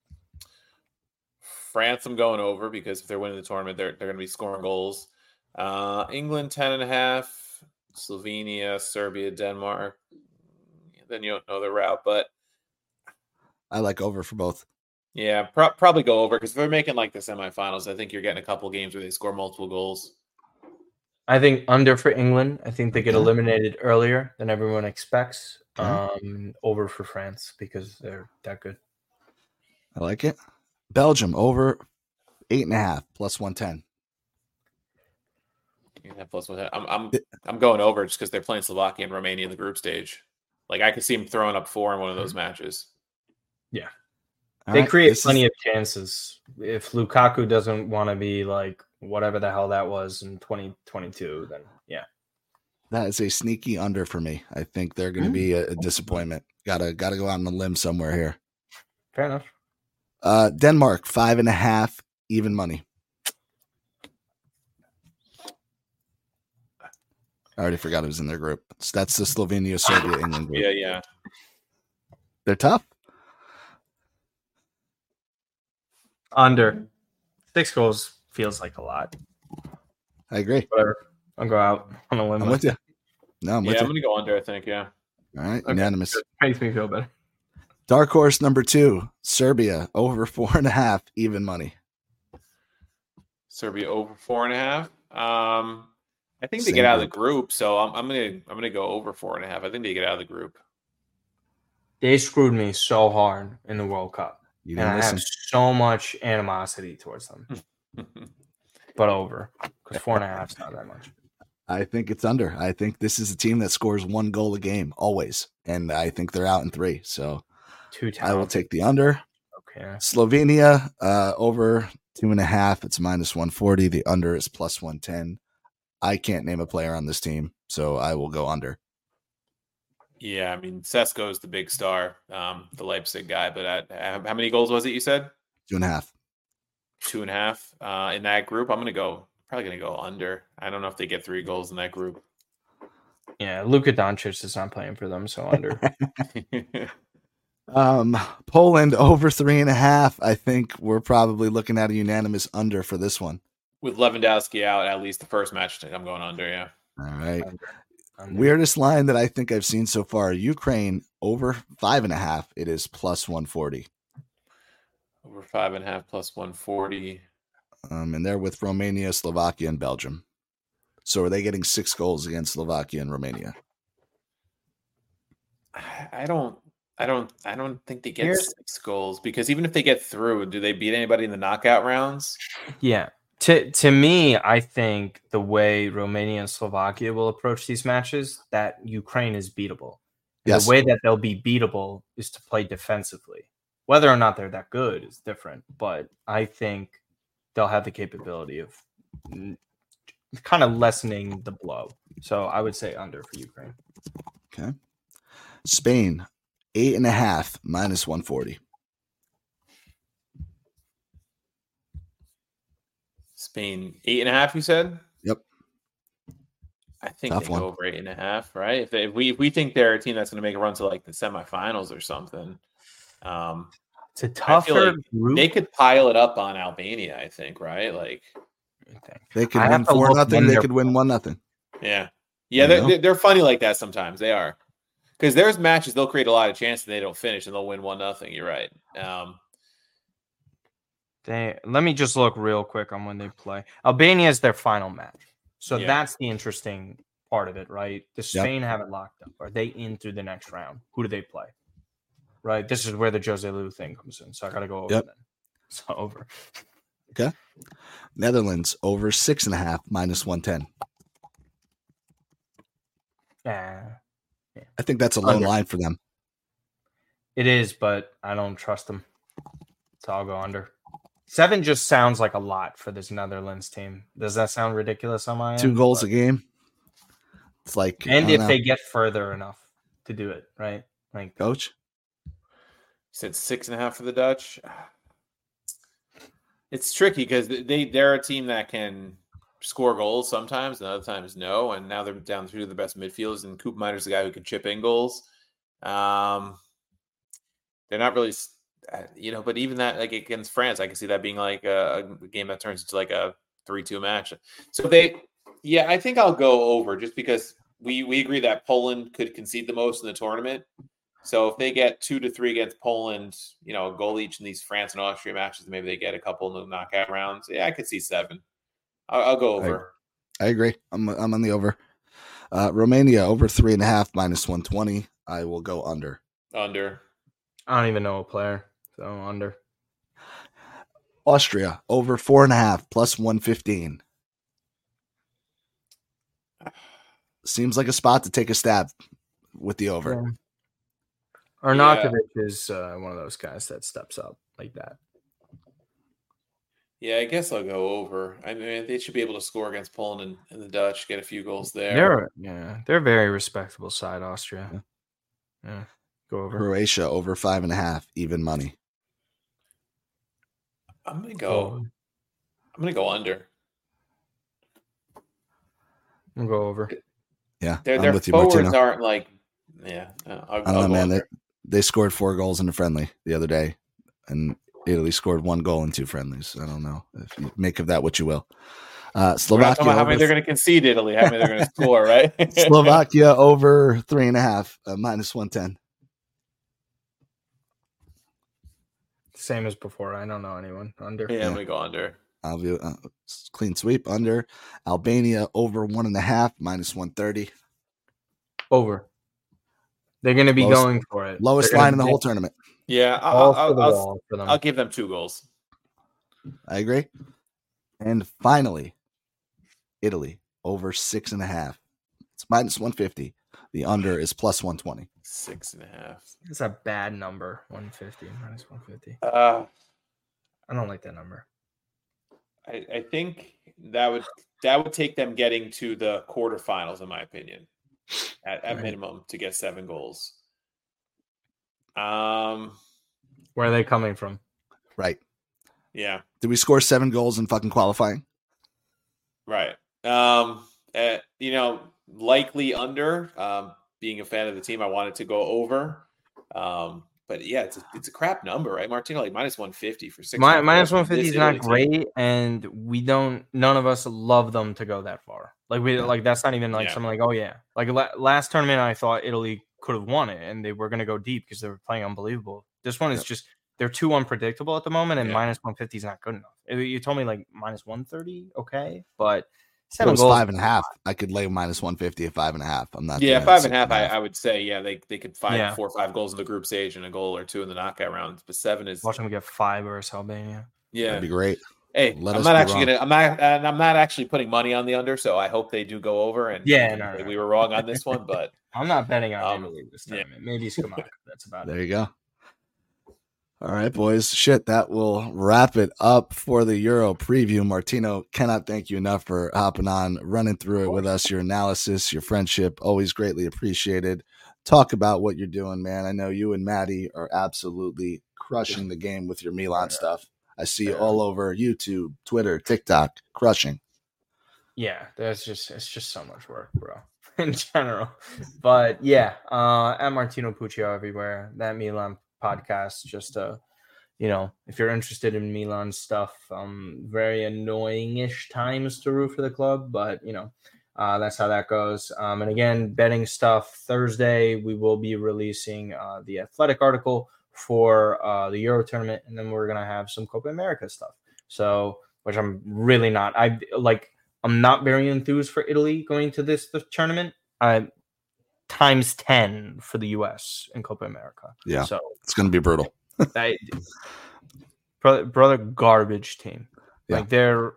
France, I'm going over because if they're winning the tournament, they're they're going to be scoring goals. Uh, England ten and a half. Slovenia, Serbia, Denmark. Then you don't know the route, but I like over for both. Yeah, pro- probably go over because if they're making like the semifinals, I think you're getting a couple games where they score multiple goals. I think under for England. I think they get Okay. eliminated earlier than everyone expects. Okay. Um, over for France because they're that good. I like it. Belgium over eight and a half plus one ten. Yeah, plus one. I'm I'm I'm going over just because they're playing Slovakia and Romania in the group stage. Like I could see them throwing up four in one of those matches. Yeah. All They right, create this plenty is- of chances. If Lukaku doesn't want to be like whatever the hell that was in twenty twenty-two, then yeah. That is a sneaky under for me. I think they're going to be a, a disappointment. Gotta gotta go out on a limb somewhere here. Fair enough. Uh, Denmark five and a half even money. I already forgot it was in their group. So that's the Slovenia, Serbia, England group. Yeah, yeah. They're tough. Under. Six goals feels like a lot. I agree. Whatever. I'll go out on a limb. I'm with you. No, I'm Yeah, with I'm you. gonna go under. I think. Yeah. All right, Okay. unanimous. Makes me feel better. Dark horse number two, Serbia over four and a half even money. Serbia over four and a half. Um, I think they Same get out of the group. group, so I'm, I'm gonna I'm gonna go over four and a half. I think they get out of the group. They screwed me so hard in the World Cup. You And didn't I listen. have so much animosity towards them. But over. Because four and a half is not that much. I think it's under. I think this is a team that scores one goal a game always, and I think they're out in three. So Two I will talented. take the under. Okay. Slovenia uh, over two and a half. It's minus one forty. The under is plus one ten. I can't name a player on this team, so I will go under. Yeah, I mean Sesko is the big star, um, the Leipzig guy. But at, uh, how many goals was it? You said Two and a half. two and a half uh, in that group. I'm gonna go probably gonna go under. I don't know if they get three goals in that group. Yeah, Luka Doncic is not playing for them, so under. Um, Poland over three and a half. I think we're probably looking at a unanimous under for this one. With Lewandowski out, at least the first match, I'm going under. Yeah. All right. Under. Under. Weirdest line that I think I've seen so far: Ukraine over five and a half. It is plus one forty. Over five and a half plus one forty. Um, and they're with Romania, Slovakia, and Belgium. So are they getting six goals against Slovakia and Romania? I don't, I don't, I don't think they get Here's- six goals because even if they get through, do they beat anybody in the knockout rounds? Yeah. To to me, I think the way Romania and Slovakia will approach these matches, that Ukraine is beatable. And Yes. The way that they'll be beatable is to play defensively. Whether or not they're that good is different, but I think they'll have the capability of kind of lessening the blow. So I would say under for Ukraine. Okay. Spain, eight and a half, minus one forty. Spain eight and a half. You said. Yep. I think Tough they one. go over eight and a half, right? If, they, if we if we think they're a team that's going to make a run to like the semifinals or something, um, It's a I feel tougher like group. they could pile it up on Albania. I think, right? Like, I think. They could I have win to four look nothing. when They they're could win one nothing. yeah, yeah, You they're, know? they're they're funny like that sometimes. They are because there's matches they'll create a lot of chance and they don't finish and they'll win one nothing. You're right. Um, They let me just look real quick on when they play. Albania is their final match, so Yeah. that's the interesting part of it, right? Does Spain have it locked up? Are they in through the next round? Who do they play? Right, this is where the Jose Lu thing comes in. So I got to go over Yep. then. So over. Okay. Netherlands over six and a half, minus one ten. Yeah, I think that's a low Under. line for them. it is, but I don't trust them, so I'll go under. Seven just sounds like a lot for this Netherlands team. Does that sound ridiculous on my end? Two goals But- a game. It's like, I and don't if know. they get further enough to do it, right? Like Coach, you said six and a half for the Dutch. It's tricky because they they're a team that can score goals sometimes, and other times no. And now they're down to two of the best midfielders, and Koop Miner's the guy who can chip in goals. Um, they're not really, uh, you know, but even that, like against France, I can see that being like a, a game that turns into like a three two match. So they, yeah, I think I'll go over just because we we agree that Poland could concede the most in the tournament. So if they get two to three against Poland, you know, a goal each in these France and Austria matches, maybe they get a couple of knockout rounds. Yeah, I could see seven. I'll, I'll go over. I, I agree. I'm I'm on the over. Uh, Romania over three and a half minus one twenty. I will go under. Under. I don't even know a player, so under. Austria over four and a half plus one fifteen. Seems like a spot to take a stab with the over. Yeah. Arnautovic yeah. is uh, one of those guys that steps up like that. Yeah, I guess I'll go over. I mean, they should be able to score against Poland and, and the Dutch, get a few goals there. They're yeah, they're a very respectable side, Austria. Yeah. yeah. Go over. Croatia over five and a half, even money. I'm gonna go. Oh. I'm gonna go under. I'm gonna go over. Yeah, their their with you, forwards Martino. aren't like. Yeah, I'll, I don't I'll know, man. They, they scored four goals in a friendly the other day, and Italy scored one goal in two friendlies. I don't know if you make of that what you will. Uh, Slovakia. How many they're going to concede Italy? How many they're going to score? Right. Slovakia over three and a half, uh, minus one ten. Same as before. I don't know anyone under. Yeah, yeah. I'm going to go under. I'll be uh, clean sweep under. Albania over one and a half, minus one thirty. Over. They're going to be lowest, going for it. Lowest line in the whole tournament. Yeah, I'll, I'll, I'll, I'll give them two goals. I agree. And finally, Italy over six and a half. It's minus one fifty. The under is plus one twenty. Six and a half. It's a bad number. one fifty minus one fifty. Uh, I don't like that number. I, I think that would that would take them getting to the quarterfinals, in my opinion, at, at right. minimum to get seven goals. Um, where are they coming from? Right. Yeah. Did we score seven goals in fucking qualifying? Right. Um, uh, you know, likely under. Um, being a fan of the team, I wanted to go over. Um, but yeah, it's a, it's a crap number, right, Martino? Like minus one fifty for six. My, minus one fifty is not great, team. And we don't. None of us love them to go that far. Like we like that's not even like yeah. something like oh yeah. Like la- last tournament, I thought Italy could have won it, and they were going to go deep because they were playing unbelievable. This one is yeah. just they're too unpredictable at the moment, and yeah. minus one fifty is not good enough. You told me like minus one thirty, okay, but seven goals, five and a half. I could lay minus one fifty at five and a half. I'm not. Yeah, five and a half. I, I would say yeah, they they could find yeah. four or five goals in the group stage and a goal or two in the knockout rounds. But seven is watch them get five versus Albania. Yeah, that'd be great. Hey, Let I'm not actually wrong. gonna. I'm not. And I'm not actually putting money on the under, so I hope they do go over. And yeah, no, no. we were wrong on this one, but I'm not betting on um, Italy this time. Yeah. Maybe Skamaka. That's about there it. There you go. All right, boys. Shit, that will wrap it up for the Euro preview. Martino, cannot thank you enough for hopping on, running through it with us. Your analysis, your friendship, always greatly appreciated. Talk about what you're doing, man. I know you and Maddie are absolutely crushing the game with your Milan stuff. I see you all over YouTube, Twitter, TikTok, crushing. Yeah, that's just it's just so much work, bro, in general. But yeah, uh, at Martino Puccio everywhere. That Milan podcast, just uh, you know, if you're interested in Milan stuff, um, very annoying-ish times to root for the club, but you know, uh, that's how that goes. Um, and again, betting stuff Thursday, we will be releasing uh, the Athletic article for uh, the Euro tournament, and then we're gonna have some Copa America stuff. So, which I'm really not. I like. I'm not very enthused for Italy going to this, this tournament. I times ten for the U S in Copa America. Yeah, so it's gonna be brutal. I, brother, brother, garbage team. Yeah. Like they're.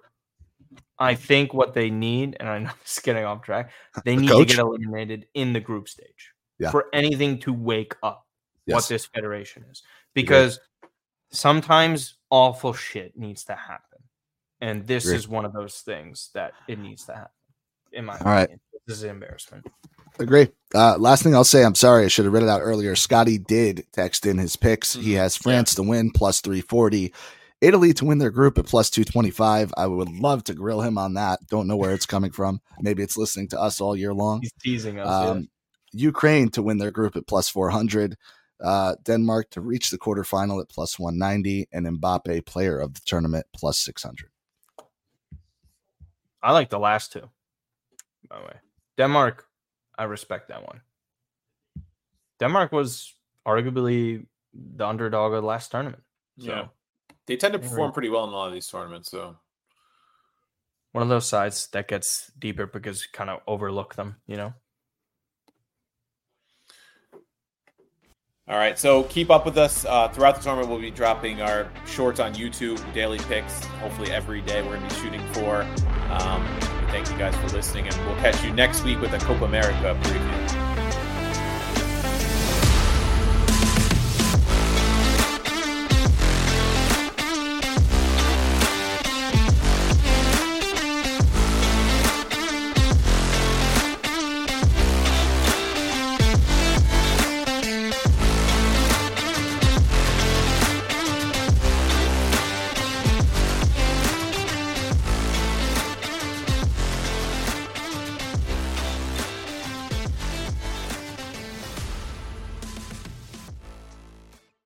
I think what they need, and I know this is getting off track. They the need coach? to get eliminated in the group stage yeah. for anything to wake up. Yes. What this federation is, because Agreed. sometimes awful shit needs to happen, and this Agreed. is one of those things that it needs to happen. In my All opinion, right. This is an embarrassment. Agree. Uh, last thing I'll say, I'm sorry, I should have read it out earlier. Scotty did text in his picks. He has France yeah. to win plus three forty, Italy to win their group at plus two twenty-five. I would love to grill him on that. Don't know where it's coming from. Maybe it's listening to us all year long. He's teasing us. Um, yeah. Ukraine to win their group at plus four hundred. Uh, Denmark to reach the quarterfinal at plus one ninety, and Mbappe player of the tournament plus six hundred. I like the last two, by the way. Denmark, I respect that one. Denmark was arguably the underdog of the last tournament. So yeah. They tend to perform pretty well in a lot of these tournaments. So one of those sides that gets deeper because you kind of overlook them, you know? All right, so keep up with us. Uh, throughout the tournament, we'll be dropping our shorts on YouTube, daily picks, hopefully every day we're going to be shooting for. Um, thank you guys for listening, and we'll catch you next week with a Copa America preview.